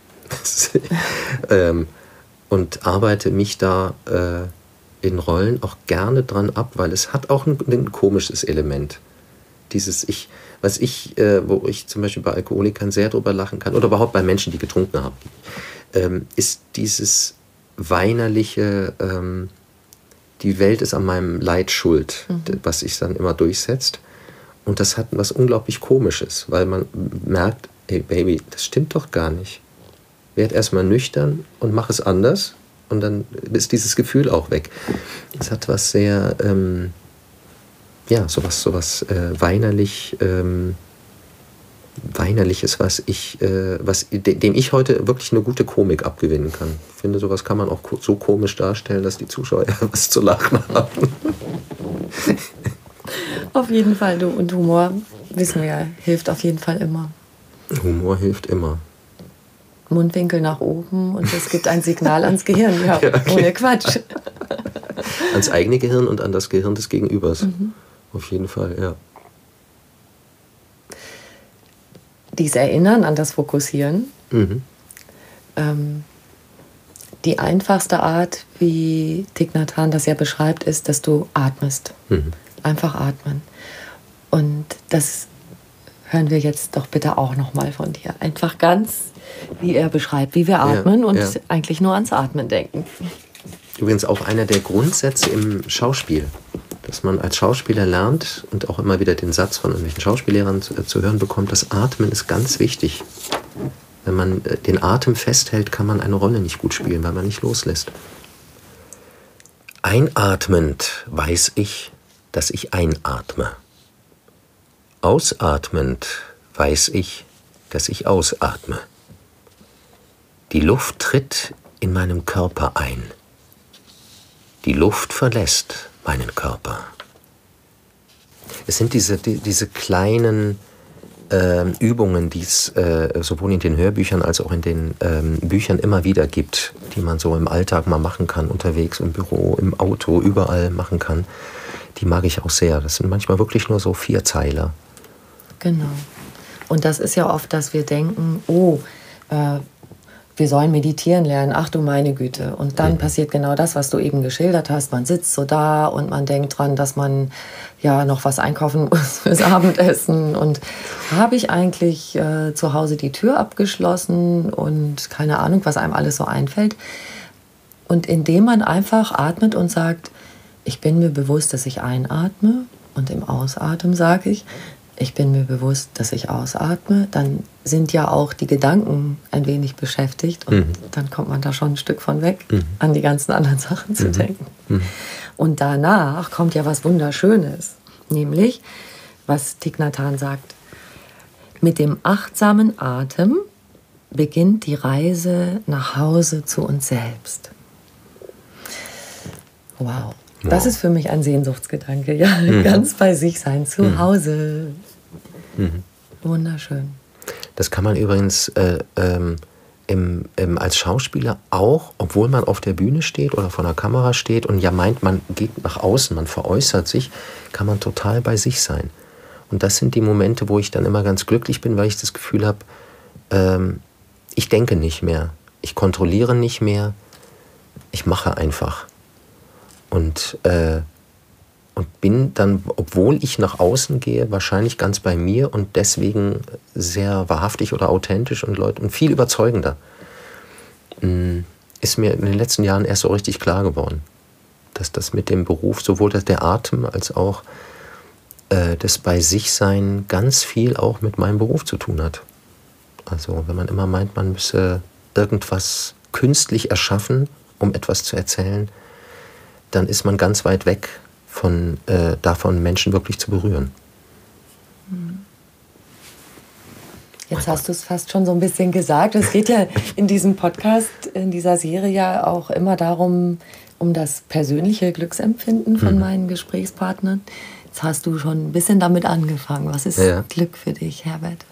ähm, und arbeite mich da äh, in Rollen auch gerne dran ab, weil es hat auch ein, ein komisches Element. Dieses ich, was ich, äh, wo ich zum Beispiel bei Alkoholikern sehr drüber lachen kann, oder überhaupt bei Menschen, die getrunken haben, ähm, ist dieses weinerliche, ähm, die Welt ist an meinem Leid schuld, mhm. was sich dann immer durchsetzt. Und das hat was unglaublich Komisches, weil man merkt, hey Baby, das stimmt doch gar nicht. Werd erstmal nüchtern und mach es anders und dann ist dieses Gefühl auch weg. Es hat was sehr, ähm, ja, sowas, sowas äh, weinerlich, ähm, weinerliches, was ich, äh, was, dem ich heute wirklich eine gute Komik abgewinnen kann. Ich finde, sowas kann man auch so komisch darstellen, dass die Zuschauer was zu lachen haben. Auf jeden Fall, du. Und Humor, wissen wir ja, hilft auf jeden Fall immer. Humor hilft immer. Mundwinkel nach oben und es gibt ein Signal ans Gehirn. Ja, ja, okay. Ohne Quatsch. Ans eigene Gehirn und an das Gehirn des Gegenübers. Mhm. Auf jeden Fall, ja. Dies Erinnern an das Fokussieren. Mhm. Ähm, die einfachste Art, wie Thich Nhat Hanh das ja beschreibt, ist, dass du atmest. Mhm. Einfach atmen. Und das hören wir jetzt doch bitte auch nochmal von dir. Einfach ganz, wie er beschreibt, wie wir atmen ja, und ja. eigentlich nur ans Atmen denken. Übrigens auch einer der Grundsätze im Schauspiel, dass man als Schauspieler lernt und auch immer wieder den Satz von irgendwelchen Schauspiellehrern zu, äh, zu hören bekommt, das Atmen ist ganz wichtig. Wenn man äh, den Atem festhält, kann man eine Rolle nicht gut spielen, weil man nicht loslässt. Einatmend weiß ich, dass ich einatme. Ausatmend weiß ich, dass ich ausatme. Die Luft tritt in meinem Körper ein. Die Luft verlässt meinen Körper. Es sind diese, die, diese kleinen äh, Übungen, die es äh, sowohl in den Hörbüchern als auch in den ähm, Büchern immer wieder gibt, die man so im Alltag mal machen kann, unterwegs, im Büro, im Auto, überall machen kann. Die mag ich auch sehr. Das sind manchmal wirklich nur so vier Zeiler. Genau. Und das ist ja oft, dass wir denken, oh, äh, wir sollen meditieren lernen, ach du meine Güte. Und dann mhm. passiert genau das, was du eben geschildert hast. Man sitzt so da und man denkt dran, dass man ja noch was einkaufen muss fürs Abendessen. Und habe ich eigentlich äh, zu Hause die Tür abgeschlossen und keine Ahnung, was einem alles so einfällt. Und indem man einfach atmet und sagt, ich bin mir bewusst, dass ich einatme, und im Ausatmen sage ich, ich bin mir bewusst, dass ich ausatme, dann sind ja auch die Gedanken ein wenig beschäftigt und mhm. dann kommt man da schon ein Stück von weg, mhm. an die ganzen anderen Sachen zu mhm. denken. Mhm. Und danach kommt ja was Wunderschönes, nämlich, was Thich Nhat Hanh sagt, mit dem achtsamen Atem beginnt die Reise nach Hause zu uns selbst. Wow. Das ist für mich ein Sehnsuchtsgedanke, ja, mhm. ganz bei sich sein, zu mhm. Hause. Mhm. Wunderschön. Das kann man übrigens äh, ähm, im, im, als Schauspieler auch, obwohl man auf der Bühne steht oder vor einer Kamera steht und ja meint, man geht nach außen, man veräußert sich, kann man total bei sich sein. Und das sind die Momente, wo ich dann immer ganz glücklich bin, weil ich das Gefühl habe, ähm, ich denke nicht mehr, ich kontrolliere nicht mehr, ich mache einfach. Und, äh, und bin dann, obwohl ich nach außen gehe, wahrscheinlich ganz bei mir und deswegen sehr wahrhaftig oder authentisch und, Leute, und viel überzeugender. Ist mir in den letzten Jahren erst so richtig klar geworden, dass das mit dem Beruf, sowohl der Atem als auch äh, das Bei-sich-Sein ganz viel auch mit meinem Beruf zu tun hat. Also wenn man immer meint, man müsse irgendwas künstlich erschaffen, um etwas zu erzählen, dann ist man ganz weit weg von, äh, davon, Menschen wirklich zu berühren. Jetzt hast du es fast schon so ein bisschen gesagt. Es geht ja in diesem Podcast, in dieser Serie ja auch immer darum, um das persönliche Glücksempfinden von mhm. meinen Gesprächspartnern. Jetzt hast du schon ein bisschen damit angefangen. Was ist ja. Glück für dich, Herbert?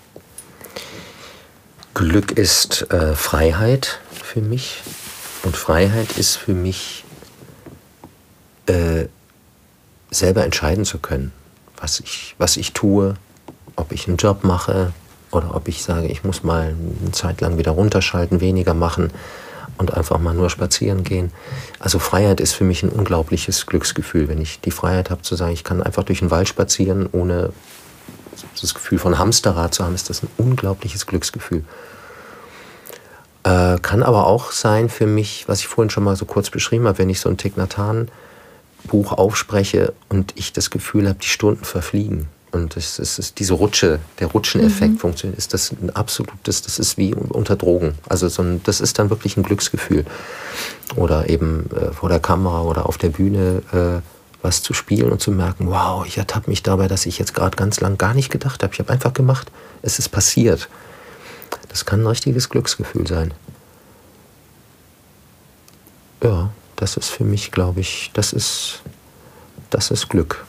Glück ist äh, Freiheit für mich. Und Freiheit ist für mich äh, selber entscheiden zu können, was ich, was ich tue, ob ich einen Job mache oder ob ich sage, ich muss mal eine Zeit lang wieder runterschalten, weniger machen und einfach mal nur spazieren gehen. Also Freiheit ist für mich ein unglaubliches Glücksgefühl, wenn ich die Freiheit habe zu sagen, ich kann einfach durch den Wald spazieren, ohne das Gefühl von Hamsterrad zu haben, ist das ein unglaubliches Glücksgefühl. Äh, kann aber auch sein für mich, was ich vorhin schon mal so kurz beschrieben habe, wenn ich so ein Thich Nhat Hanh Buch aufspreche und ich das Gefühl habe, die Stunden verfliegen. Und das ist, ist diese Rutsche, der Rutscheneffekt mhm. funktioniert, ist das ein absolutes, das ist wie unter Drogen. Also so ein, das ist dann wirklich ein Glücksgefühl. Oder eben äh, vor der Kamera oder auf der Bühne äh, was zu spielen und zu merken, wow, ich ertappe mich dabei, dass ich jetzt gerade ganz lang gar nicht gedacht habe. Ich habe einfach gemacht, es ist passiert. Das kann ein richtiges Glücksgefühl sein. Ja, das ist für mich, glaube ich, das ist, das ist Glück.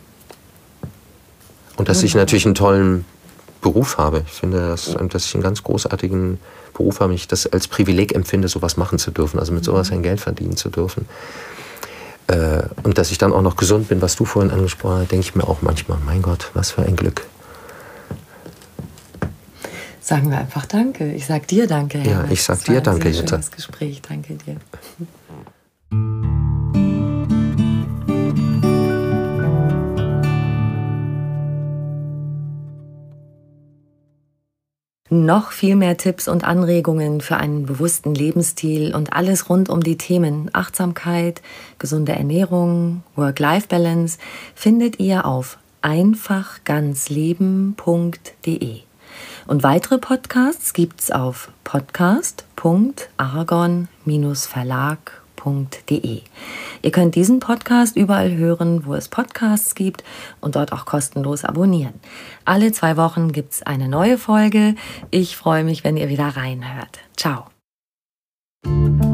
Und dass ich natürlich einen tollen Beruf habe. Ich finde, dass, dass ich einen ganz großartigen Beruf habe. Ich das als Privileg empfinde, sowas machen zu dürfen. Also mit sowas ein Geld verdienen zu dürfen. Äh, und dass ich dann auch noch gesund bin, was du vorhin angesprochen hast, denke ich mir auch manchmal, mein Gott, was für ein Glück. Sagen wir einfach Danke. Ich sag dir Danke, Herr. Ja, ich sag dir Danke, Jutta. Das war ein sehr schönes Gespräch. Danke dir. Noch viel mehr Tipps und Anregungen für einen bewussten Lebensstil und alles rund um die Themen Achtsamkeit, gesunde Ernährung, Work-Life-Balance findet ihr auf einfach ganz leben punkt de. Und weitere Podcasts gibt's auf podcast punkt aragon verlag punkt de. Ihr könnt diesen Podcast überall hören, wo es Podcasts gibt und dort auch kostenlos abonnieren. Alle zwei Wochen gibt's eine neue Folge. Ich freue mich, wenn ihr wieder reinhört. Ciao.